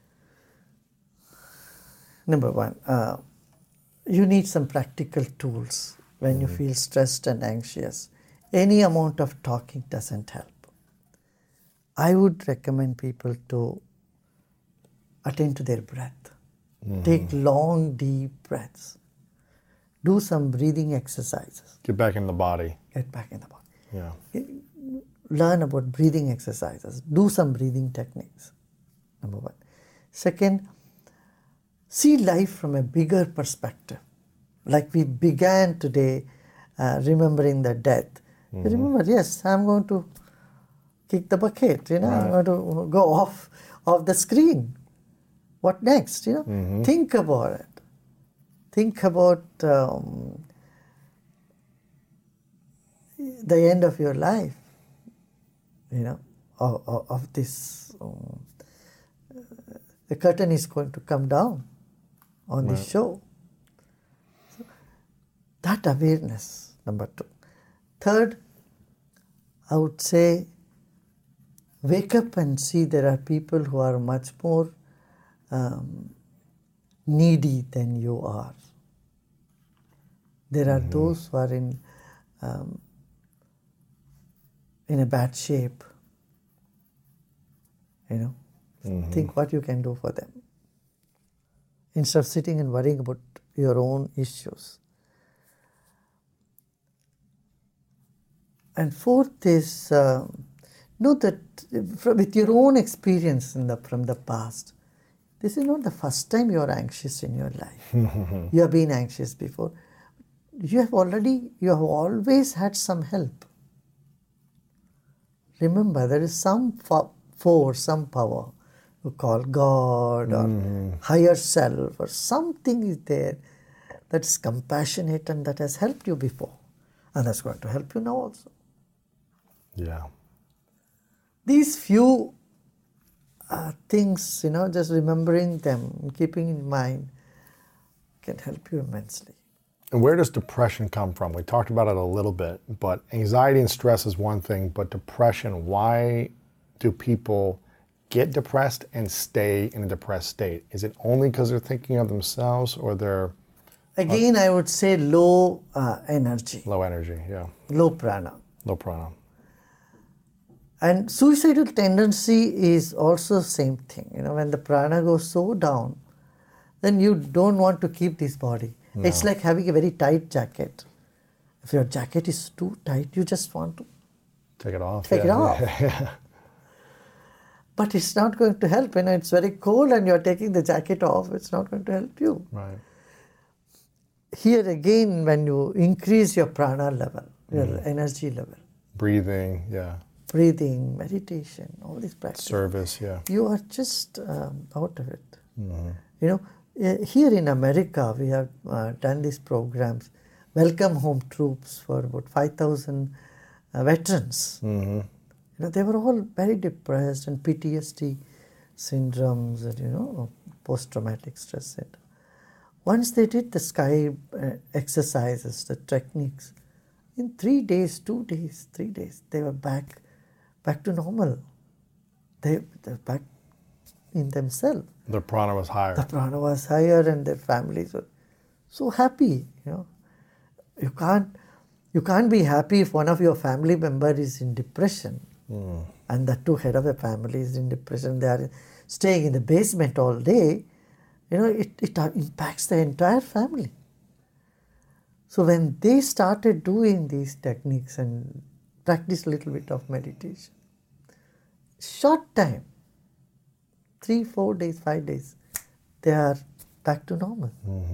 Number one, you need some practical tools when you feel stressed and anxious. Any amount of talking doesn't help. I would recommend people to attend to their breath. Take long, deep breaths. Do some breathing exercises. Get back in the body. Get back in the body. Yeah. Learn about breathing exercises. Do some breathing techniques. Number one. Second, see life from a bigger perspective. Like we began today remembering the death. Remember, yes, I'm going to kick the bucket, I'm going to go off the screen. what next? Think about it. Think about the end of your life, of this. The curtain is going to come down on this show. So, that awareness, number 2. Third, I would say, wake up and see there are people who are much more needy than you are. There are those who are in a bad shape. Think what you can do for them. Instead of sitting and worrying about your own issues. And fourth is, know that with your own experience from the past, this is not the first time you are anxious in your life. You have been anxious before. You have always had some help. Remember, there is some force, some power, you call God or higher self, or something is there that is compassionate and that has helped you before. And that's going to help you now also. Yeah. These few things, just remembering them, keeping in mind, can help you immensely. And where does depression come from? We talked about it a little bit, but anxiety and stress is one thing, but depression, why do people get depressed and stay in a depressed state? Is it only because they're thinking of themselves, or they're... Again, I would say low energy. Low energy, yeah. Low prana. Low prana. And suicidal tendency is also the same thing. When the prana goes so down, then you don't want to keep this body. No. It's like having a very tight jacket. If your jacket is too tight, you just want to take it off. Take it off. But it's not going to help. It's very cold and you're taking the jacket off. It's not going to help you. Right. Here again, when you increase your prana level, your energy level. Breathing, yeah. Breathing, meditation, all these practices. Service, yeah. You are just out of it. Here in America, we have done these programs, Welcome Home Troops, for about 5,000 veterans. They were all very depressed and PTSD syndromes and, post-traumatic stress syndrome. Once they did the sky exercises, the techniques, in 3 days, 2 days, 3 days, they were back to normal. They're back in themselves. Their prana was higher. The prana was higher and their families were so happy. You can't be happy if one of your family members is in depression. And the two head of the family is in depression. They are staying in the basement all day. It impacts the entire family. So when they started doing these techniques and practice a little bit of meditation, short time, 3, 4 days, 5 days, they are back to normal.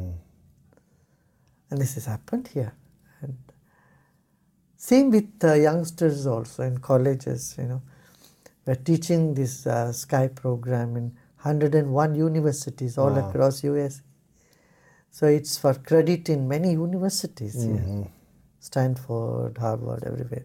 And this has happened here. And same with youngsters also in colleges, We're teaching this SKY program in 101 universities all across US. So it's for credit in many universities here. Stanford, Harvard, everywhere.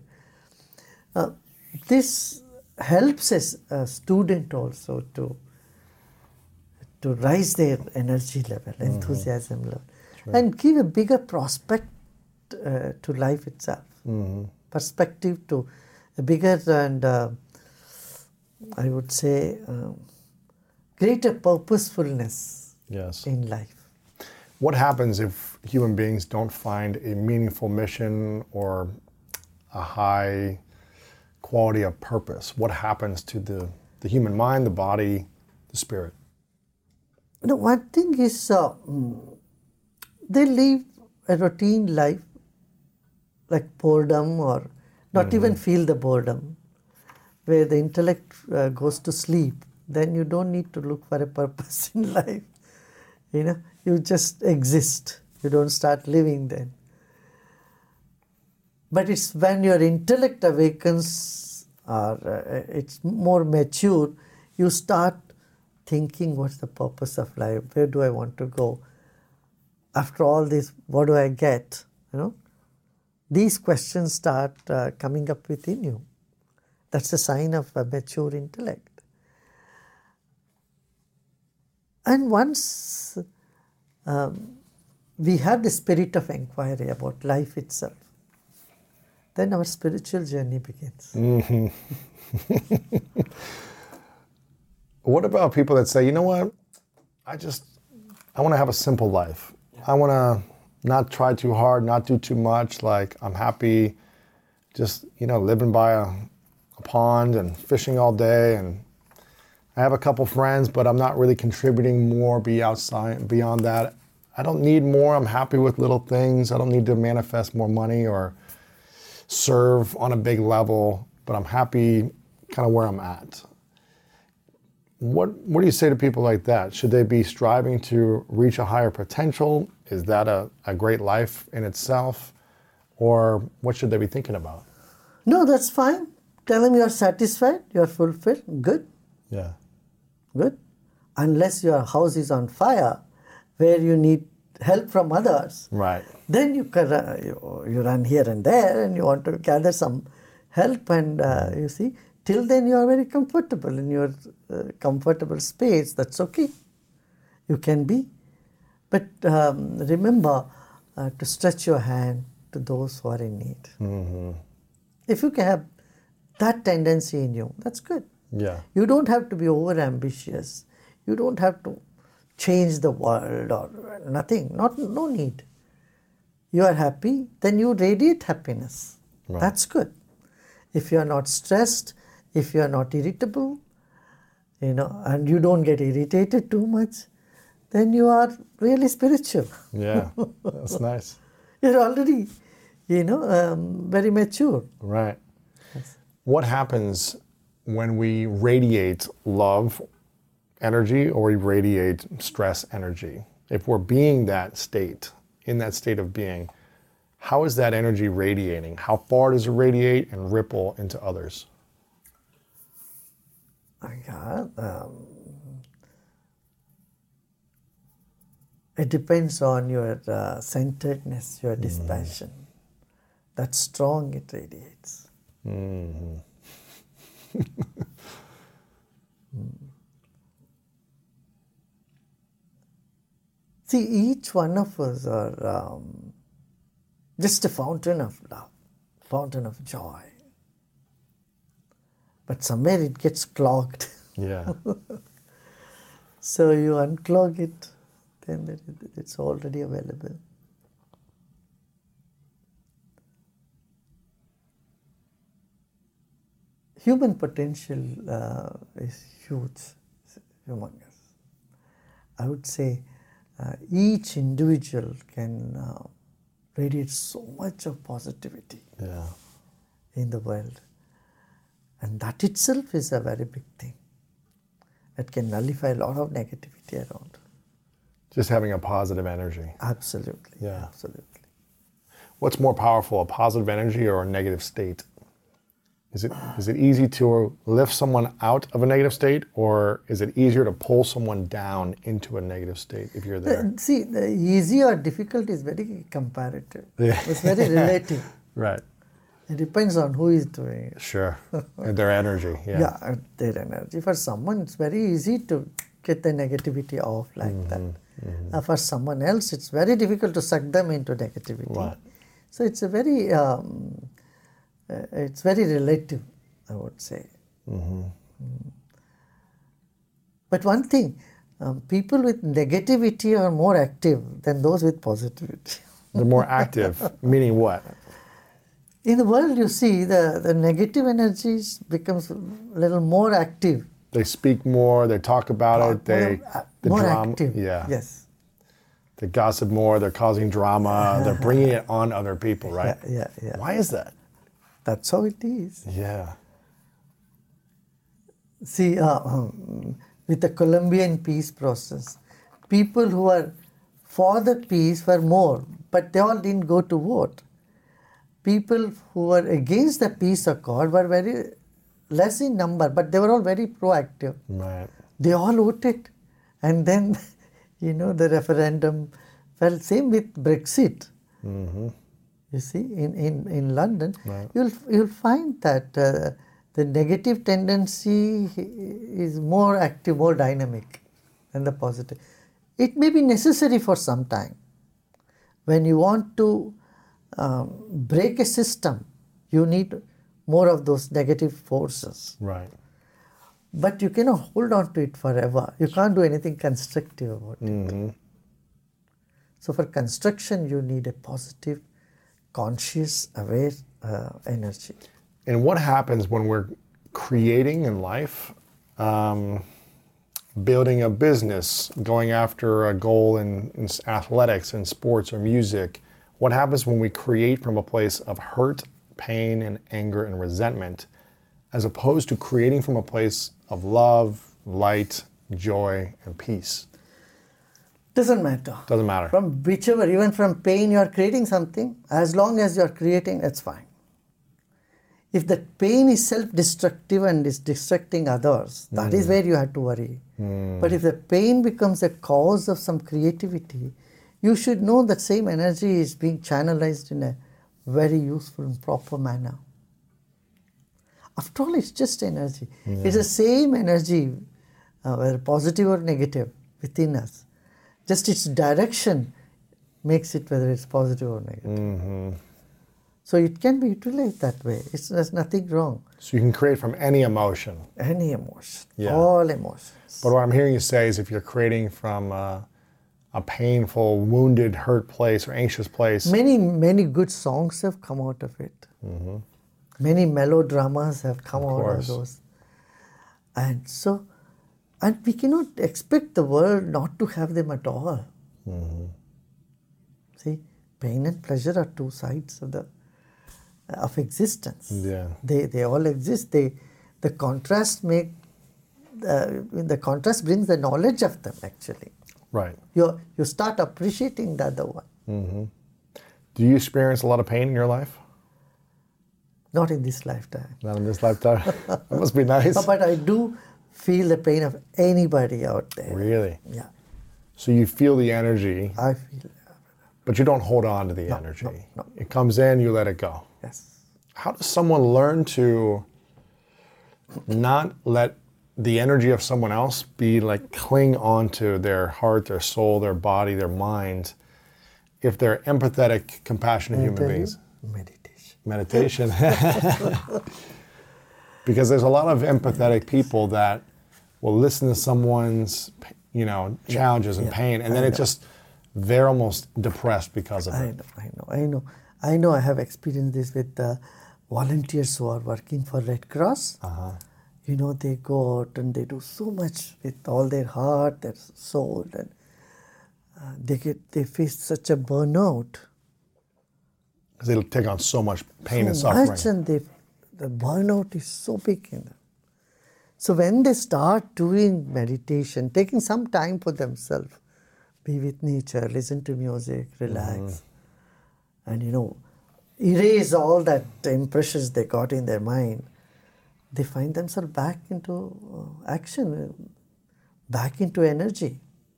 This helps a student also to raise their energy level, enthusiasm level, and give a bigger prospect to life itself. Perspective to a bigger and I would say greater purposefulness in life. What happens if human beings don't find a meaningful mission or a high quality of purpose? What happens to the human mind, the body, the spirit? One thing is they live a routine life, like boredom, or not even feel the boredom, where the intellect goes to sleep. Then you don't need to look for a purpose in life. You just exist. You don't start living then. But it's when your intellect awakens or it's more mature, you start thinking, what's the purpose of life? Where do I want to go? After all this, what do I get? These questions start coming up within you. That's a sign of a mature intellect. And once we have the spirit of inquiry about life itself, then our spiritual journey begins. Mm-hmm. What about people that say, you know what, I want to have a simple life. I want to not try too hard, not do too much. Like, I'm happy just, living by a pond and fishing all day, and I have a couple friends, but I'm not really contributing more beyond that. I don't need more. I'm happy with little things. I don't need to manifest more money or serve on a big level, but I'm happy kind of where I'm at. What do you say to people like that? Should they be striving to reach a higher potential? Is that a great life in itself? Or what should they be thinking about? No, that's fine. Tell them you're satisfied, you're fulfilled, good. Yeah. Good. Unless your house is on fire, where you need help from others. Right. Then you run here and there and you want to gather some help, and you see, till then you are very comfortable in your comfortable space. That's okay. You can be. But remember to stretch your hand to those who are in need. Mm-hmm. If you can have that tendency in you, that's good. Yeah. You don't have to be over ambitious. You don't have to change the world or nothing. No need. You are happy, then you radiate happiness. Right. That's good. If you are not stressed, if you are not irritable, and you don't get irritated too much, then you are really spiritual. Yeah, that's nice. You're already, very mature. Right. Yes. What happens when we radiate love energy or we radiate stress energy? If we're being that state, in that state of being, how is that energy radiating? How far does it radiate and ripple into others? It depends on your centeredness, your dispassion. That's strong, it radiates. Mm-hmm. See, each one of us are just a fountain of love, fountain of joy. But somewhere it gets clogged. Yeah. So you unclog it, then it's already available. Human potential is huge, humongous. I would say each individual can radiate so much of positivity in the world. And that itself is a very big thing. It can nullify a lot of negativity around. Just having a positive energy. Absolutely. Yeah. Absolutely. What's more powerful, a positive energy or a negative state? Is it easy to lift someone out of a negative state, or is it easier to pull someone down into a negative state if you're there? See, the easy or difficult is very comparative. Yeah. It's very relative. Right. It depends on who is doing it. Sure. And their energy. Yeah, their energy. For someone, it's very easy to get the negativity off like that. Mm-hmm. For someone else, it's very difficult to suck them into negativity. Right. So it's a very... it's very relative, I would say. Mm-hmm. But one thing, people with negativity are more active than those with positivity. They're more active, meaning what? In the world, you see, the negative energies becomes a little more active. They speak more, they talk about it, more drama, active. Yeah. Yes. They gossip more, they're causing drama, they're bringing it on other people, right? Yeah. Why is that? That's how it is. Yeah. See, with the Colombian peace process, people who were for the peace were more, but they all didn't go to vote. People who were against the peace accord were very less in number, but they were all very proactive. Right. They all voted. And then, the referendum fell. Same with Brexit. You see, in London, Right. you'll find that the negative tendency is more active, more dynamic than the positive. It may be necessary for some time. When you want to break a system, you need more of those negative forces. Right. But you cannot hold on to it forever. You can't do anything constructive about it. So for construction, you need a positive, conscious, aware energy. And what happens when we're creating in life, building a business, going after a goal in athletics and sports or music? What happens when we create from a place of hurt, pain, and anger and resentment, as opposed to creating from a place of love, light, joy, and peace? Doesn't matter. Doesn't matter. From whichever, even from pain, you are creating something. As long as you are creating, that's fine. If the pain is self-destructive and is destructing others, that is where you have to worry. But if the pain becomes a cause of some creativity, you should know that same energy is being channelized in a very useful and proper manner. After all, it's just energy. It's the same energy, whether positive or negative, within us. Just its direction makes it whether it's positive or negative. So it can be utilized that way. There's nothing wrong. So you can create from any emotion. Any emotion, Yeah. all emotions. But what I'm hearing you say is if you're creating from a painful, wounded, hurt place or anxious place. Many good songs have come out of it. Many melodramas have come out of those. And so, and we cannot expect the world not to have them at all. See, pain and pleasure are two sides of existence. Yeah. They all exist. The contrast brings the knowledge of them, actually. Right. You start appreciating the other one. Do you experience a lot of pain in your life? Not in this lifetime. Not in this lifetime. That must be nice. But I do feel the pain of anybody out there. Really? Yeah, So you feel the energy, I feel. but you don't hold on to the energy. no. It comes in, you let it go. Yes. How does someone learn to not let the energy of someone else be like cling on to their heart, their soul, their body, their mind, if they're empathetic, compassionate human beings? Meditation. Because there's a lot of empathetic people that will listen to someone's, challenges and pain, and then they're almost depressed because of it. I know. I have experienced this with volunteers who are working for Red Cross. They go out and they do so much with all their heart, their soul, and they face such a burnout. Because they take on so much pain and So suffering. much, and the burnout is so big in them. So when they start doing meditation, taking some time for themselves, be with nature, listen to music, relax, and erase all that impressions they got in their mind, they find themselves back into action, back into energy.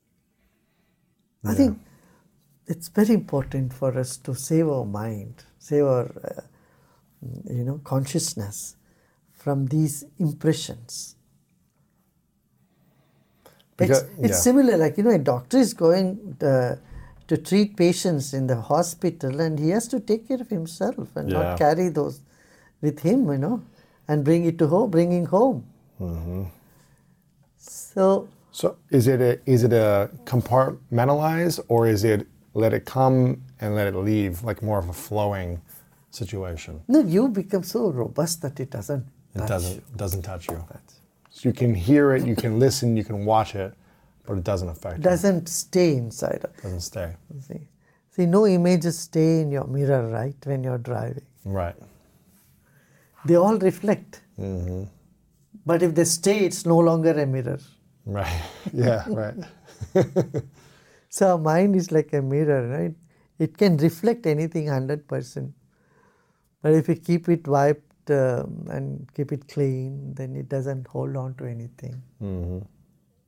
I think it's very important for us to save our mind, save our consciousness from these impressions. It's similar, like a doctor is going to treat patients in the hospital, and he has to take care of himself and not carry those with him, and bring home. So is it a compartmentalize, or is it let it come and let it leave, like more of a flowing situation? No, you become so robust that it doesn't touch you. So you can hear it, you can listen, you can watch it, but it doesn't affect you. Doesn't stay inside. Doesn't stay. See, no images stay in your mirror, right, when you're driving. Right. They all reflect. But if they stay, it's no longer a mirror. Right. Yeah, right. So our mind is like a mirror, right? It can reflect anything 100%. But if we keep it wiped and keep it clean, then it doesn't hold on to anything.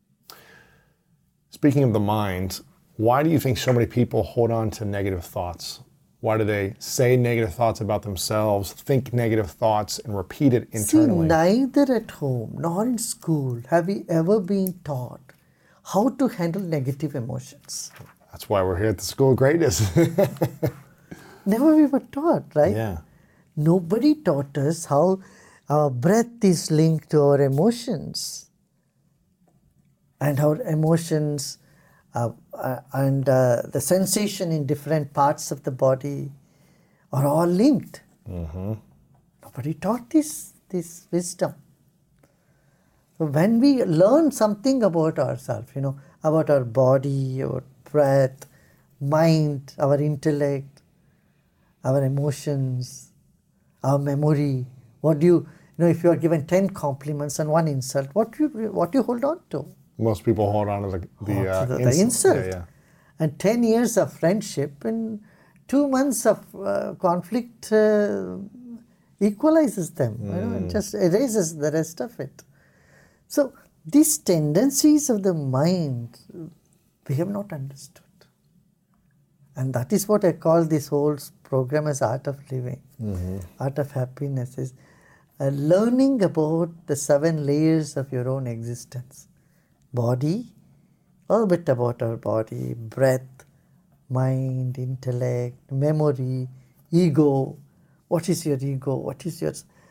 Speaking of the mind, why do you think so many people hold on to negative thoughts? Why do they say negative thoughts about themselves, think negative thoughts, and repeat it internally? See, neither at home nor in school have we ever been taught how to handle negative emotions. That's why we're here at the School of Greatness. Never we were taught, right? Yeah. Nobody taught us how our breath is linked to our emotions. And our emotions and the sensation in different parts of the body are all linked. Nobody taught this wisdom. So when we learn something about ourselves, about our body, our breath, mind, our intellect, our emotions, our memory, if you are given 10 compliments and one insult, what do you hold on to? Most people hold on to the insult. Yeah. And 10 years of friendship and 2 months of conflict equalizes them, and just erases the rest of it. So these tendencies of the mind, we have not understood. And that is what I call this whole program as Art of Living. Art of Happiness is learning about the 7 layers of your own existence. Body, a bit about our body, breath, mind, intellect, memory, ego. What is your ego? What is your,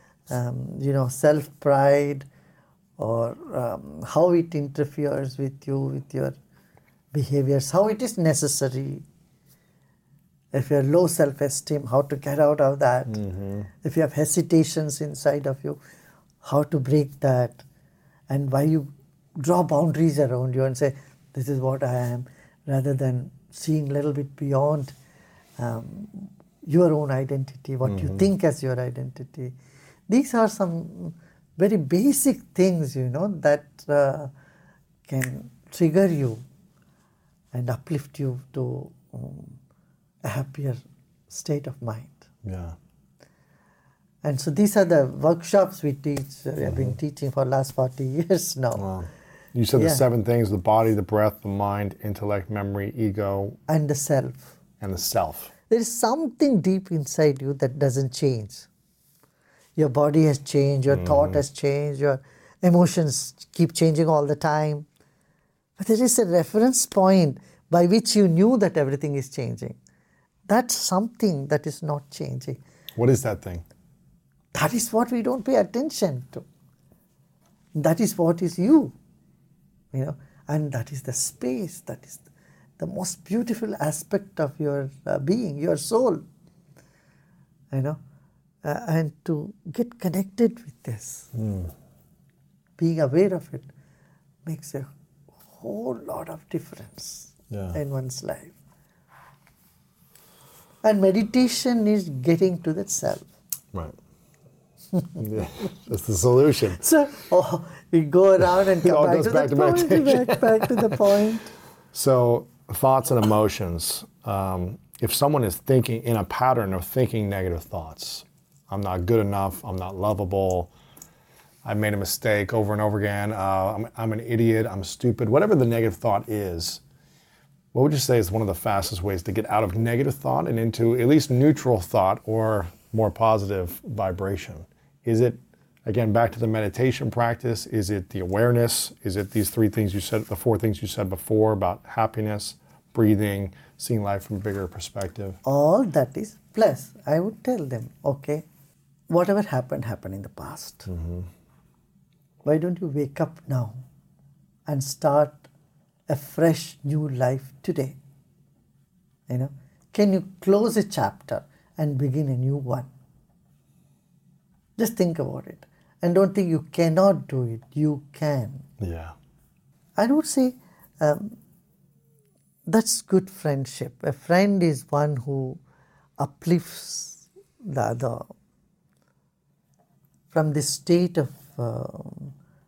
self-pride, or how it interferes with you, with your behaviors, how it is necessary. If you have low self-esteem, how to get out of that. If you have hesitations inside of you, how to break that, and why you draw boundaries around you and say, this is what I am, rather than seeing a little bit beyond your own identity, what you think as your identity. These are some very basic things, that can trigger you and uplift you to a happier state of mind. Yeah. And so these are the workshops we teach. We have been teaching for the last 40 years now. Wow. You said the 7 things: the body, the breath, the mind, intellect, memory, ego. And the self. And the self. There is something deep inside you that doesn't change. Your body has changed, your thought has changed, your emotions keep changing all the time. But there is a reference point by which you knew that everything is changing. That's something that is not changing. What is that thing? That is what we don't pay attention to. That is what is you. And that is the space, that is the most beautiful aspect of your being, your soul. And to get connected with this, being aware of it, makes a whole lot of difference in one's life. And meditation is getting to that self. Right. Yeah, that's the solution. So we go around and come back to the point. So thoughts and emotions. If someone is thinking in a pattern of thinking negative thoughts, I'm not good enough, I'm not lovable, I made a mistake over and over again, I'm an idiot, I'm stupid, whatever the negative thought is, what would you say is one of the fastest ways to get out of negative thought and into at least neutral thought or more positive vibration? Is it, again, back to the meditation practice? Is it the awareness? Is it these 3 things you said, the 4 things you said before about happiness, breathing, seeing life from a bigger perspective? All that is, plus I would tell them, okay, whatever happened in the past. Why don't you wake up now and start a fresh new life today? Can you close a chapter and begin a new one? Just think about it. And don't think you cannot do it. You can. Yeah. I would say that's good friendship. A friend is one who uplifts the other from this state of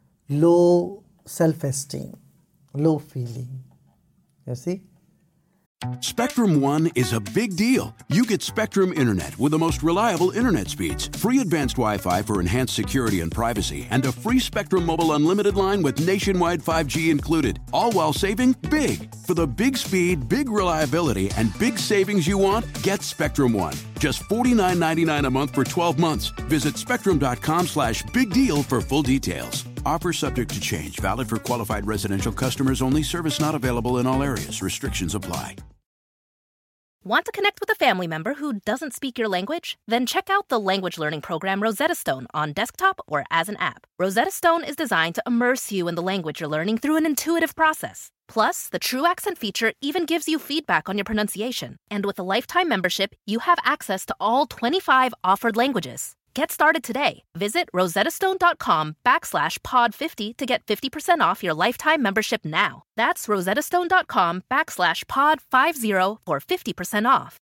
low self-esteem, low feeling. You see? Spectrum One is a big deal. You get Spectrum Internet with the most reliable internet speeds, free advanced Wi-Fi for enhanced security and privacy, and a free Spectrum Mobile Unlimited line with nationwide 5G included, all while saving big. For the big speed, big reliability, and big savings you want, get Spectrum One. Just $49.99 a month for 12 months. Visit spectrum.com/big deal for full details. Offer subject to change. Valid for qualified residential customers only. Service not available in all areas. Restrictions apply. Want to connect with a family member who doesn't speak your language? Then check out the language learning program Rosetta Stone on desktop or as an app. Rosetta Stone is designed to immerse you in the language you're learning through an intuitive process. Plus, the True Accent feature even gives you feedback on your pronunciation. And with a lifetime membership, you have access to all 25 offered languages. Get started today. Visit rosettastone.com/pod50 to get 50% off your lifetime membership now. That's rosettastone.com/pod50 for 50% off.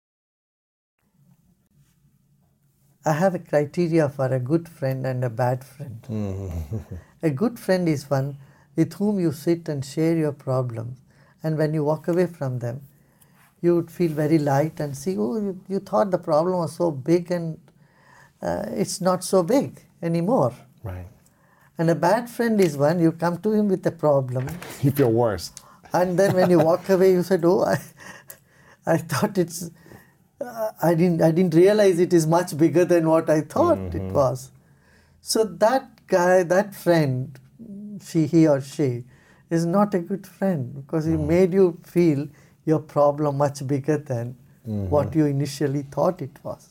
I have a criteria for a good friend and a bad friend. A good friend is one with whom you sit and share your problems, and when you walk away from them, you would feel very light and see, oh, you thought the problem was so big, and it's not so big anymore. Right. And a bad friend is one, you come to him with a problem. You feel worse. And then when you walk away, you said, oh, I thought it's, I didn't realize it is much bigger than what I thought it was. So that guy, that friend, he or she, is not a good friend because he made you feel your problem much bigger than what you initially thought it was.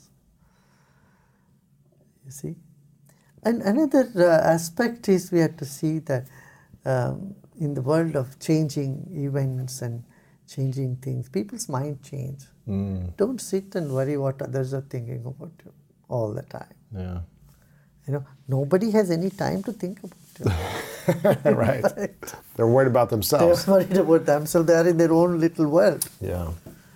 You see? And another aspect is we have to see that in the world of changing events and changing things, people's mind change. Don't sit and worry what others are thinking about you all the time. Yeah. You know, nobody has any time to think about you. Right. They're worried about themselves. They're worried about themselves. They're in their own little world. Yeah.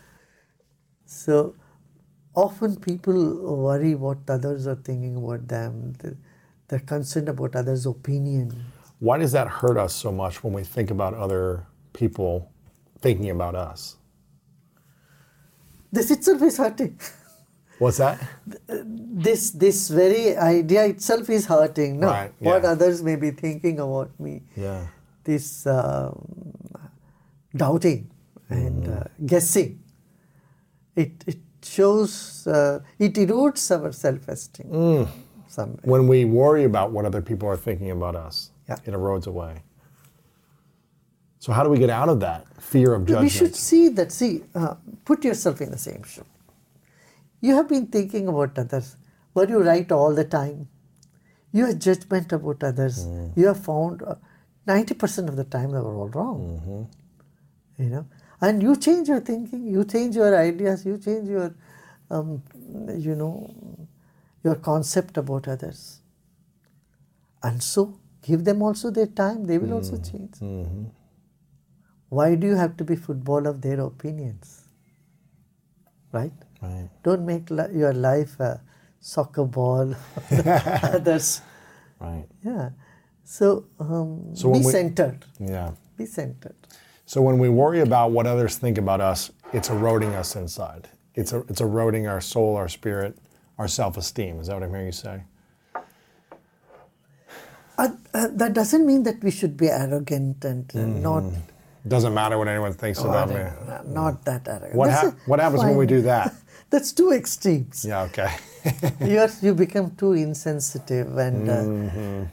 So often people worry what others are thinking about them. They're concerned about others' opinion. Why does that hurt us so much when we think about other people thinking about us? This itself is hurting. What's that? This very idea itself is hurting. No, Right, what yeah. others may be thinking about me. Yeah. This doubting and guessing. It shows, it erodes our self-esteem. Somewhere. When we worry about what other people are thinking about us, Yeah. it erodes away. So how do we get out of that fear of judgment? We should see that, put yourself in the same shoe. You have been thinking about others. Were you right all the time? Your judgment about others, you have found 90% of the time they were all wrong. You know, and you change your thinking, you change your ideas, you change your, your concept about others. And so give them also their time, they will also change. Why do you have to be football of their opinions? Right? Right. Don't make your life a soccer ball of others. Right. Yeah. So, So be when we- centered. Yeah. Be centered. So when we worry about what others think about us, it's eroding us inside. It's eroding our soul, our spirit, our self-esteem. Is that what I'm hearing you say? That doesn't mean that we should be arrogant and not. Doesn't matter what anyone thinks about me. Not that arrogant. What happens when we do that? That's two extremes. Yeah, okay. You become too insensitive, and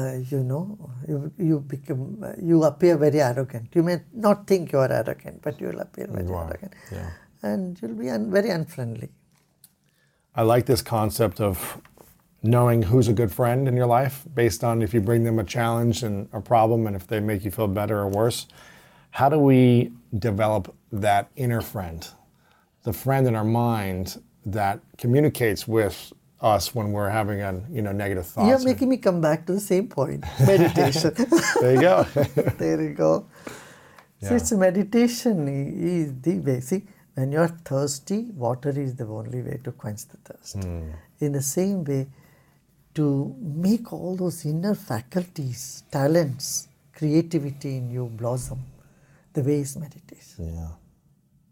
you appear very arrogant. You may not think you are arrogant, but you will appear very arrogant, Yeah. and you'll be very unfriendly. I like this concept of knowing who's a good friend in your life based on if you bring them a challenge and a problem and if they make you feel better or worse. How do we develop that inner friend, the friend in our mind that communicates with us when we're having negative thoughts? You're making me come back to the same point. Meditation. There you go. There you go. So Yeah. it's a meditation is the way. See, when you're thirsty, water is the only way to quench the thirst. In the same way, to make all those inner faculties, talents, creativity in you blossom, the way is meditation. Yeah.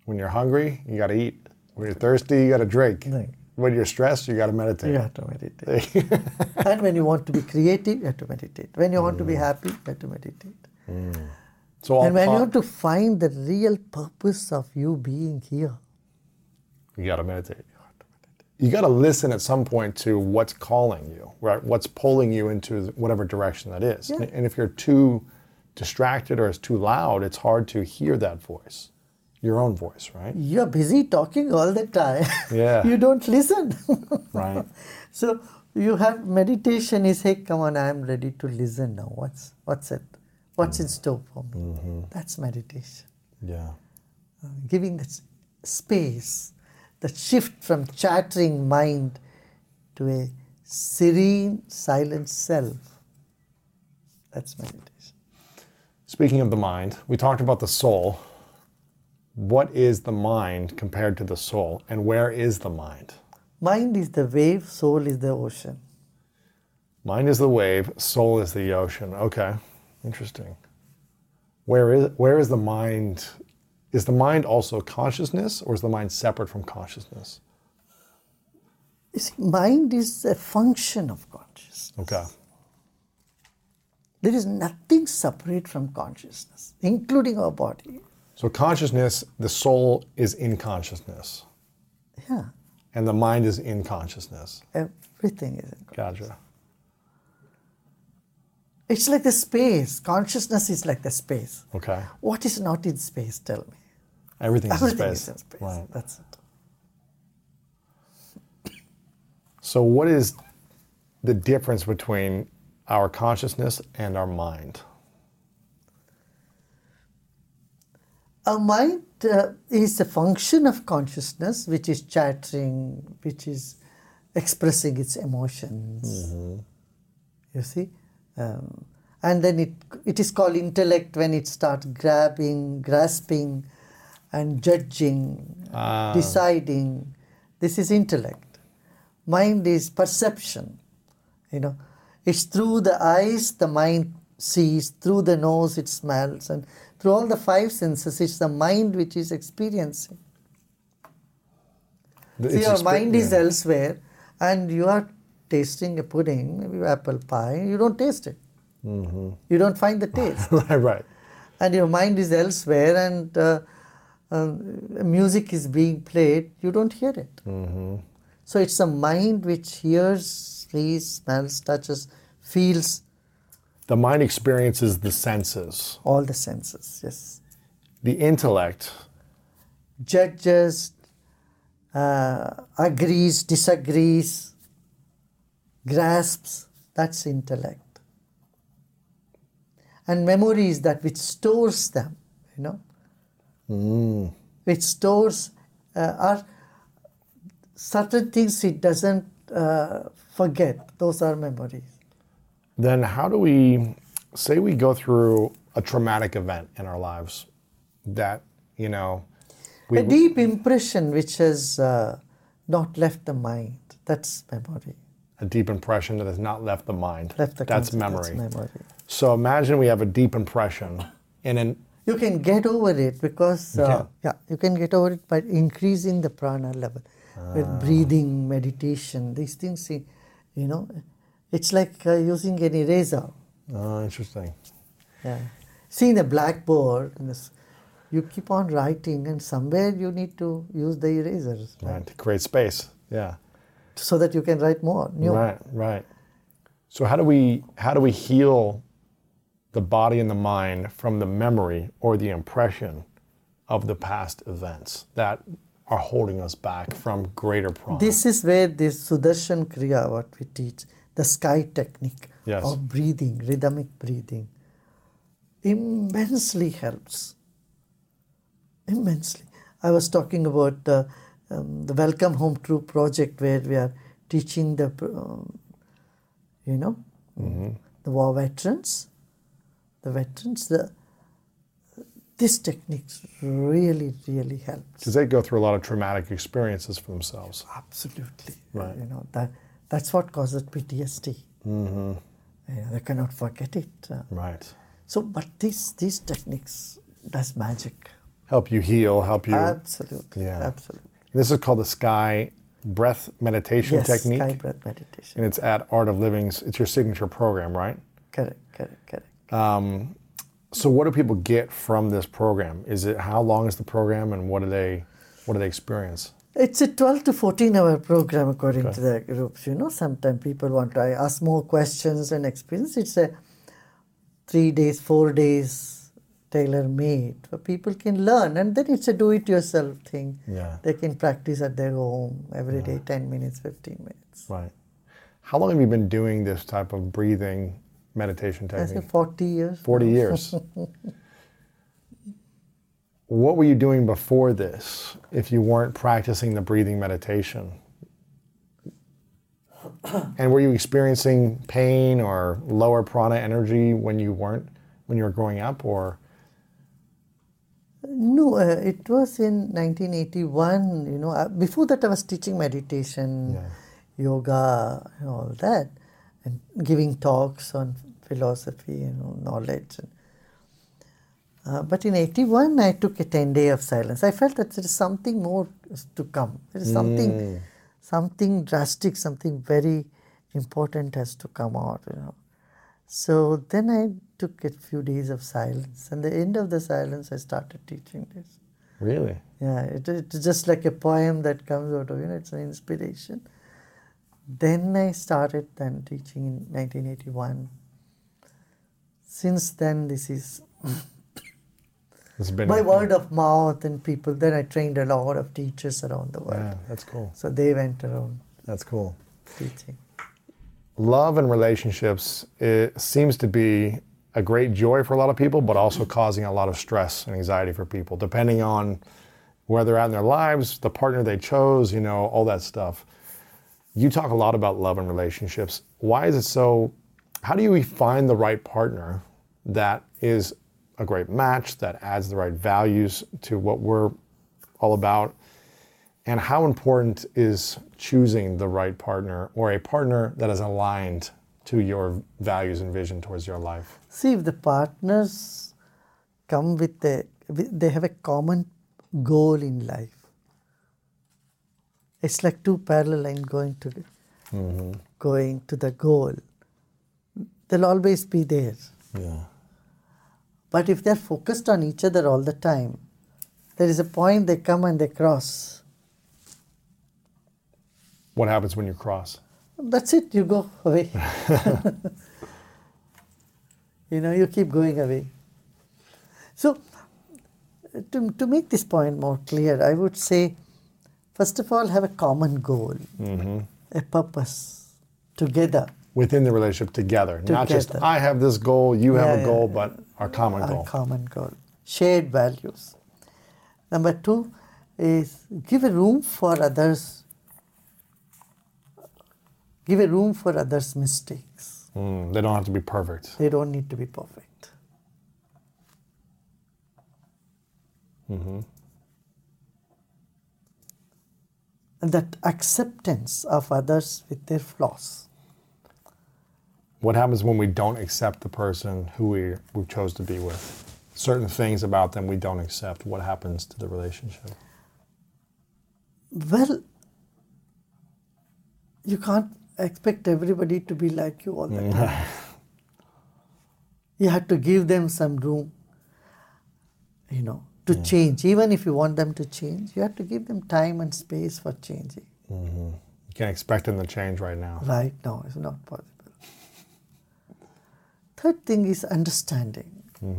When you're hungry, you got to eat. When you're thirsty, you got to drink. Right. When you're stressed, you got to meditate. You have to meditate. And when you want to be creative, you have to meditate. When you want to be happy, you have to meditate. So And when you want to find the real purpose of you being here, you got to meditate. You got to listen at some point to what's calling you, right? What's pulling you into whatever direction that is. Yeah. And if you're too distracted or it's too loud, it's hard to hear that voice, your own voice, right? you're busy talking all the time. Yeah. You don't listen. Right. So you have meditation is, hey, come on, I'm ready to listen now. What's it? What's in store for me? That's meditation. Yeah. Giving that space, the shift from chattering mind to a serene, silent self. That's meditation. Speaking of the mind, we talked about the soul. What is the mind compared to the soul, and where is the mind? Mind is the wave, soul is the ocean. Mind is the wave, soul is the ocean. Okay, interesting. Where is the mind? Is the mind also consciousness, or is the mind separate from consciousness? You see, mind is a function of consciousness. Okay. There is nothing separate from consciousness, including our body. So consciousness, the soul is in consciousness, Yeah, and the mind is in consciousness. everything is in consciousness. Gotcha. It's like the space. Consciousness is like the space. Okay. What is not in space, tell me? Everything's Everything in is space. in space. Right. That's it. So what is the difference between our consciousness and our mind? Our mind is a function of consciousness, which is chattering, which is expressing its emotions. You see? And then it is called intellect when it starts grasping and judging, deciding. This is intellect. Mind is perception. You know, it's through the eyes the mind sees, through the nose it smells, and through all the five senses it's the mind which is experiencing. See, your mind is elsewhere, and you are tasting a pudding, maybe apple pie, you don't taste it. You don't find the taste. Right. And your mind is elsewhere, and music is being played, you don't hear it. So it's a mind which hears, sees, smells, touches, feels. The mind experiences the senses. All the senses, yes. The intellect, Judges, agrees, disagrees, grasps, that's intellect. And memory is that which stores them, you know. Which stores are certain things it doesn't forget. Those are memories. then how do we, say we go through a traumatic event in our lives that, you know, A deep impression which has not left the mind, that's memory. a deep impression that has not left the mind. Left the That's concept, memory. That's memory. So imagine we have a deep impression in an, You can get over it because can. you can get over it by increasing the prana level, with breathing, meditation. These things, you know, it's like using an eraser. oh, interesting. Yeah. See, in a blackboard, you keep on writing, and somewhere you need to use the erasers, Right, to create space. Yeah. so that you can write more. New. Right, right. So how do we heal the body and the mind from the memory or the impression of the past events that are holding us back from greater prana? This is where this Sudarshan Kriya, what we teach, the sky technique Yes. of breathing, rhythmic breathing, immensely helps. Immensely. I was talking about the Welcome Home True project, where we are teaching the, the war veterans. The veterans, this technique really, really helps. Because they go through a lot of traumatic experiences for themselves. Absolutely. Right. You know, that's what causes PTSD. They cannot forget it. Right. So, but these techniques does magic. help you heal, help you. Absolutely. Yeah. Absolutely. This is called the Sky Breath Meditation Yes, Technique. Sky breath meditation. And it's at Art of Living's, it's your signature program, right? Correct. So what do people get from this program? How long is the program, and what do they experience? It's a 12 to 14 hour program according to the groups. Sometimes people want to ask more questions and experience. It's a 3 days, 4 days tailor-made where people can learn, and then it's a do-it-yourself thing. Yeah. They can practice at their home every day, 10 minutes, 15 minutes. Right. How long have you been doing this type of breathing meditation I say technique? 40 years. 40 years. What were you doing before this if you weren't practicing the breathing meditation? And were you experiencing pain or lower prana energy when you were growing up, or? No, it was in 1981. Before that I was teaching meditation, yoga, and all that, and giving talks on philosophy, knowledge. But in 81, I took a 10-day of silence. I felt that there is something more to come. There is something drastic, something very important has to come out. So then I took a few days of silence, and at the end of the silence, I started teaching this. Really? Yeah, it's just like a poem that comes out of it's an inspiration. Then I started teaching in 1981. Since then, this is by word of mouth and people. Then I trained a lot of teachers around the world. Yeah, that's cool. So they went around. That's cool. Teaching. Love and relationships, it seems to be a great joy for a lot of people, but also causing a lot of stress and anxiety for people, depending on where they're at in their lives, the partner they chose, all that stuff. You talk a lot about love and relationships. Why is it so? How do we find the right partner that is a great match, that adds the right values to what we're all about? And how important is choosing the right partner, or a partner that is aligned to your values and vision towards your life? See, if the partners come they have a common goal in life. It's like two parallel lines going to the goal. They'll always be there. Yeah. But if they're focused on each other all the time, there is a point they come and they cross. What happens when you cross? That's it, you go away. You keep going away. So, to make this point more clear, I would say, first of all, have a common goal, a purpose, together. Within the relationship, together. Not just, I have this goal, you have a goal, but our common goal. Our common goal. Shared values. Number 2 is give a room for others. Give a room for others' mistakes. They don't have to be perfect. They don't need to be perfect. And that acceptance of others with their flaws. What happens when we don't accept the person who we chose to be with? Certain things about them we don't accept. What happens to the relationship? Well, you can't expect everybody to be like you all the time. You have to give them some room, to change. Even if you want them to change, you have to give them time and space for changing. You can't expect them to change right now. Right now, it's not possible. Third thing is understanding.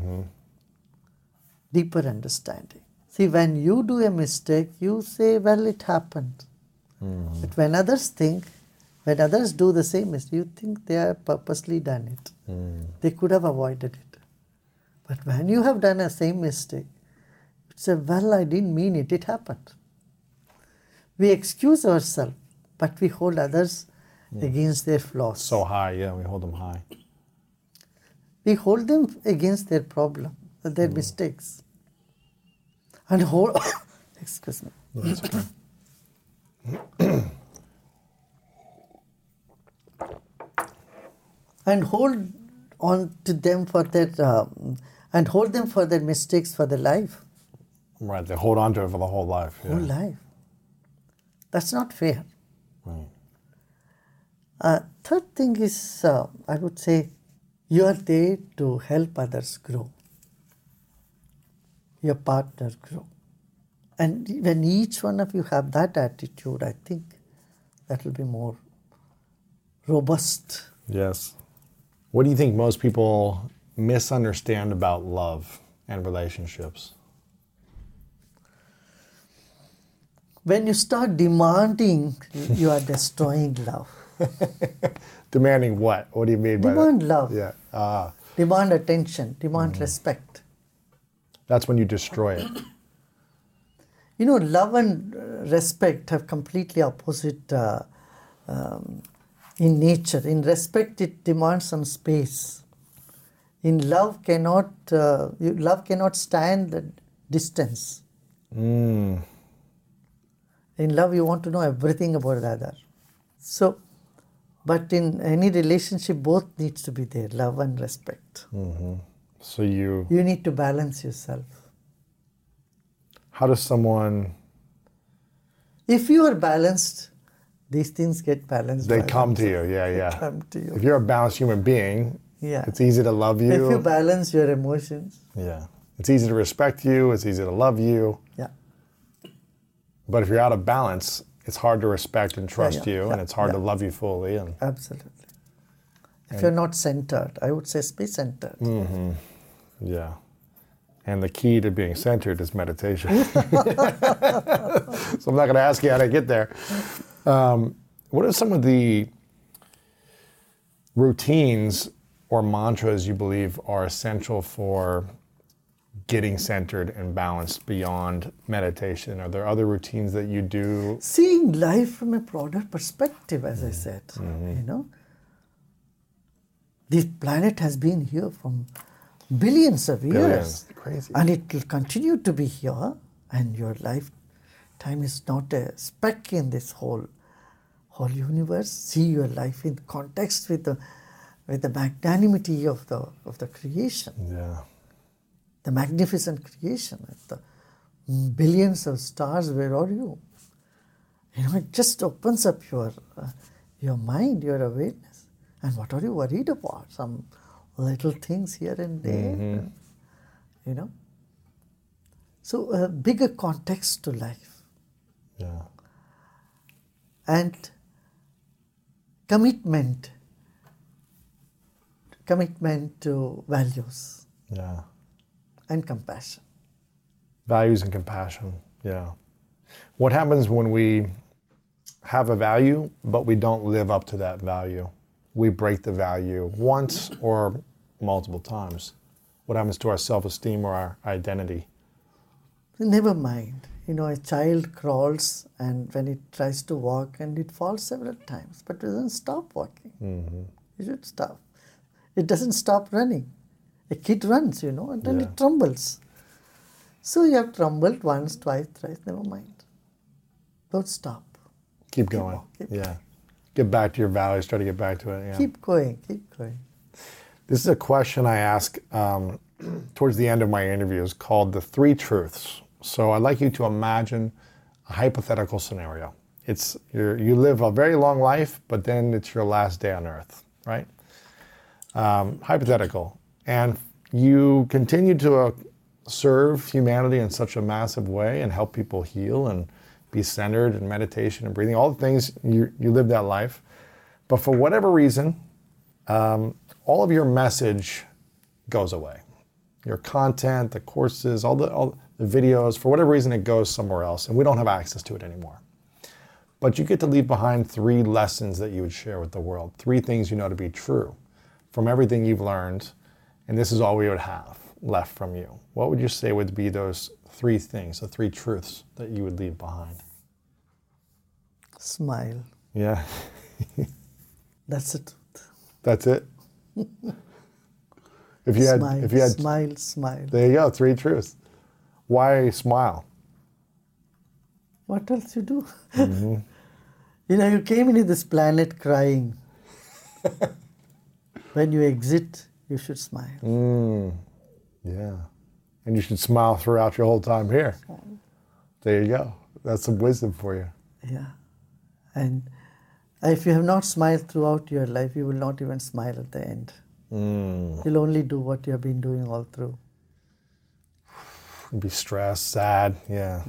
Deeper understanding. See, when you do a mistake, you say, well, it happened. But when others do the same mistake, you think they have purposely done it. They could have avoided it. But when you have done the same mistake, you say, well, I didn't mean it, it happened. We excuse ourselves, but we hold others against their flaws. So high, we hold them high. We hold them against their problem, their mistakes. And hold, excuse me. That's okay. And hold on to them for their, and hold them for their mistakes for their life. Right, they hold on to it for the whole life. Yeah. Whole life. That's not fair. Right. Third thing is, I would say, you are there to help others grow. Your partner grow. And when each one of you have that attitude, I think that will be more robust. Yes. What do you think most people misunderstand about love and relationships? When you start demanding, you are destroying love. Demanding what? What do you mean by that? Demand love. Yeah. Demand attention, demand respect. That's when you destroy it. You know, love and respect have completely opposite in nature. In respect, it demands some space. In love, love cannot stand the distance. In love, you want to know everything about the other. So, but in any relationship, both needs to be there, love and respect. So you need to balance yourself. how does someone... If you are balanced, these things get balanced. They by come to themselves. you, yeah. They come to you. If you're a balanced human being, Yeah. it's easy to love you. If you balance your emotions. Yeah. It's easy to respect you, it's easy to love you. Yeah. But if you're out of balance, it's hard to respect and trust you, and it's hard to love you fully. And Absolutely. If you're not centered, I would say be centered. yeah. And the key to being centered is meditation. So I'm not going to ask you how to get there. What are some of the routines or mantras you believe are essential for getting centered and balanced beyond meditation? Are there other routines that you do? Seeing life from a broader perspective, as I said, you know. This planet has been here from billions of years. Billions. Crazy. And it will continue to be here. And your lifetime is not a speck in this whole universe. See your life in context with the magnanimity of the creation. Yeah. The magnificent creation. The billions of stars, where are you? You know, it just opens up your mind, your awareness. And what are you worried about? Some little things here and there, you know. So a bigger context to life. Yeah. And commitment to values. Yeah. And compassion. Values and compassion, yeah. What happens when we have a value, but we don't live up to that value? We break the value once or multiple times. What happens to our self-esteem or our identity? Never mind. You know, a child crawls and when it tries to walk and it falls several times, but it doesn't stop walking. It should stop. It doesn't stop running. A kid runs, you know, and then it trembles. So you have trembled once, twice, thrice, never mind. Don't stop. Keep going. Yeah. Get back to your values, try to get back to it. Yeah. Keep going, keep going. This is a question I ask towards the end of my interviews called the 3 truths. So I'd like you to imagine a hypothetical scenario. It's you live a very long life, but then it's your last day on earth, right? Hypothetical. And you continue to serve humanity in such a massive way and help people heal and be centered in meditation and breathing, all the things, you live that life. But for whatever reason, all of your message goes away. Your content, the courses, all the videos, for whatever reason, it goes somewhere else and we don't have access to it anymore. But you get to leave behind 3 lessons that you would share with the world, 3 things you know to be true from everything you've learned, and this is all we would have left from you. What would you say would be those 3 things, the 3 truths that you would leave behind? Smile. Yeah. That's the truth. That's it? If you had Smile. There you go, 3 truths. Why smile? What else you do? You know, you came into this planet crying. When you exit, you should smile. Yeah. And you should smile throughout your whole time here. There you go. That's some wisdom for you. Yeah. And if you have not smiled throughout your life, you will not even smile at the end. You'll only do what you have been doing all through. Be stressed, sad, yeah.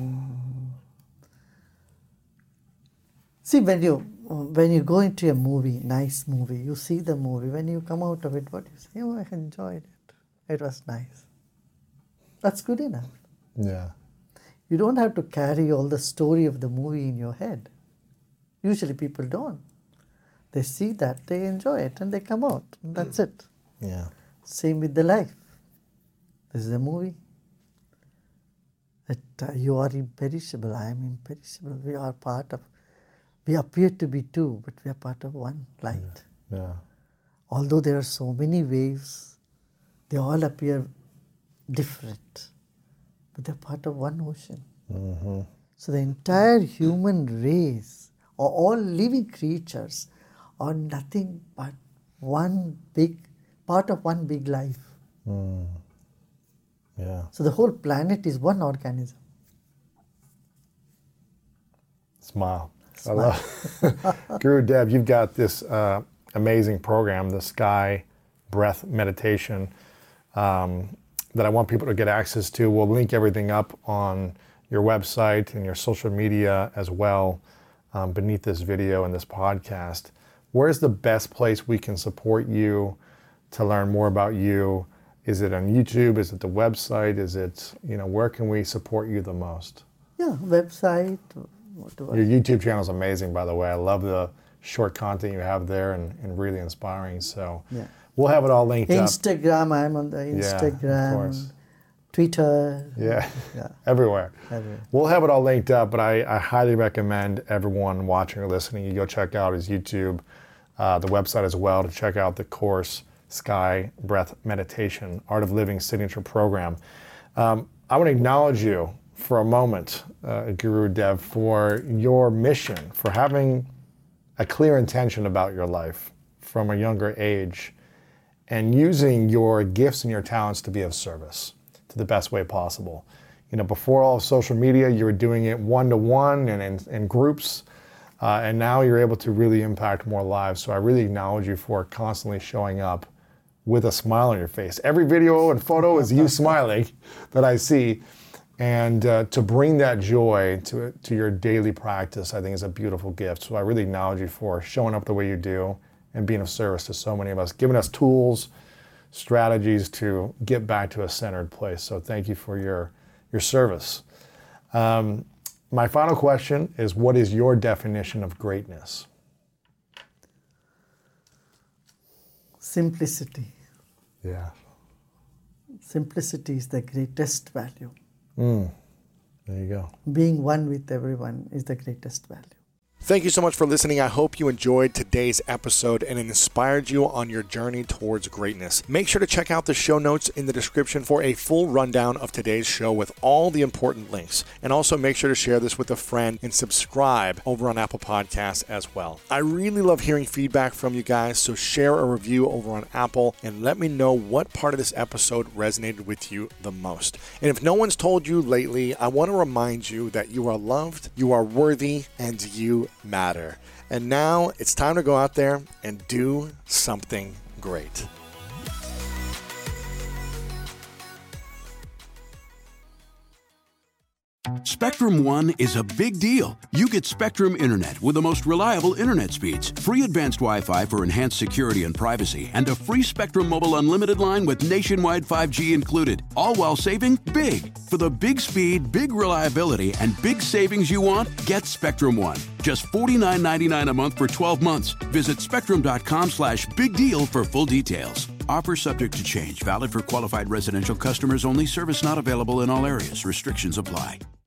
See, when you go into a movie, nice movie, you see the movie, when you come out of it, what you say? Oh, I enjoyed it. It was nice. That's good enough. Yeah. You don't have to carry all the story of the movie in your head. Usually people don't. They see that, they enjoy it, and they come out. And that's it. Yeah. Same with the life. This is a movie. That you are imperishable, I am imperishable. We appear to be two, but we are part of one light. Yeah. Although there are so many waves, they all appear different, but they're part of one ocean. So the entire human race, or all living creatures, are nothing but part of one big life. Yeah. So the whole planet is one organism. Smile. I love Guru Dev, you've got this amazing program, the Sky Breath Meditation, that I want people to get access to. We'll link everything up on your website and your social media as well beneath this video and this podcast. Where's the best place we can support you to learn more about you? Is it on YouTube? Is it the website? Is it, where can we support you the most? Yeah, website, whatever. Your YouTube channel is amazing, by the way. I love the short content you have there and really inspiring. So we'll have it all linked up. Instagram, I'm on the Instagram. Yeah, of course. Twitter. Yeah. Everywhere. We'll have it all linked up, but I highly recommend everyone watching or listening, you go check out his YouTube, the website as well, to check out the course, Sky Breath Meditation, Art of Living Signature Program. I want to acknowledge you for a moment, Guru Dev, for your mission, for having a clear intention about your life from a younger age and using your gifts and your talents to be of service to the best way possible. Before all of social media, you were doing it one-to-one and in groups, and now you're able to really impact more lives. So I really acknowledge you for constantly showing up with a smile on your face. Every video and photo is you smiling that I see. And to bring that joy to your daily practice, I think is a beautiful gift. So I really acknowledge you for showing up the way you do and being of service to so many of us, giving us tools, strategies to get back to a centered place. So thank you for your service. My final question is, what is your definition of greatness? Simplicity. Yeah. Simplicity is the greatest value. There you go. Being one with everyone is the greatest value. Thank you so much for listening. I hope you enjoyed today's episode and it inspired you on your journey towards greatness. Make sure to check out the show notes in the description for a full rundown of today's show with all the important links. And also make sure to share this with a friend and subscribe over on Apple Podcasts as well. I really love hearing feedback from you guys, so share a review over on Apple and let me know what part of this episode resonated with you the most. And if no one's told you lately, I want to remind you that you are loved, you are worthy, and you matter. And now it's time to go out there and do something great. Spectrum One is a big deal. You get Spectrum Internet with the most reliable internet speeds, free advanced Wi-Fi for enhanced security and privacy, and a free Spectrum Mobile Unlimited line with nationwide 5G included, all while saving big. For the big speed, big reliability, and big savings you want, get Spectrum One. Just $49.99 a month for 12 months. Visit spectrum.com/big deal for full details. Offer subject to change. Valid for qualified residential customers only. Service not available in all areas. Restrictions apply.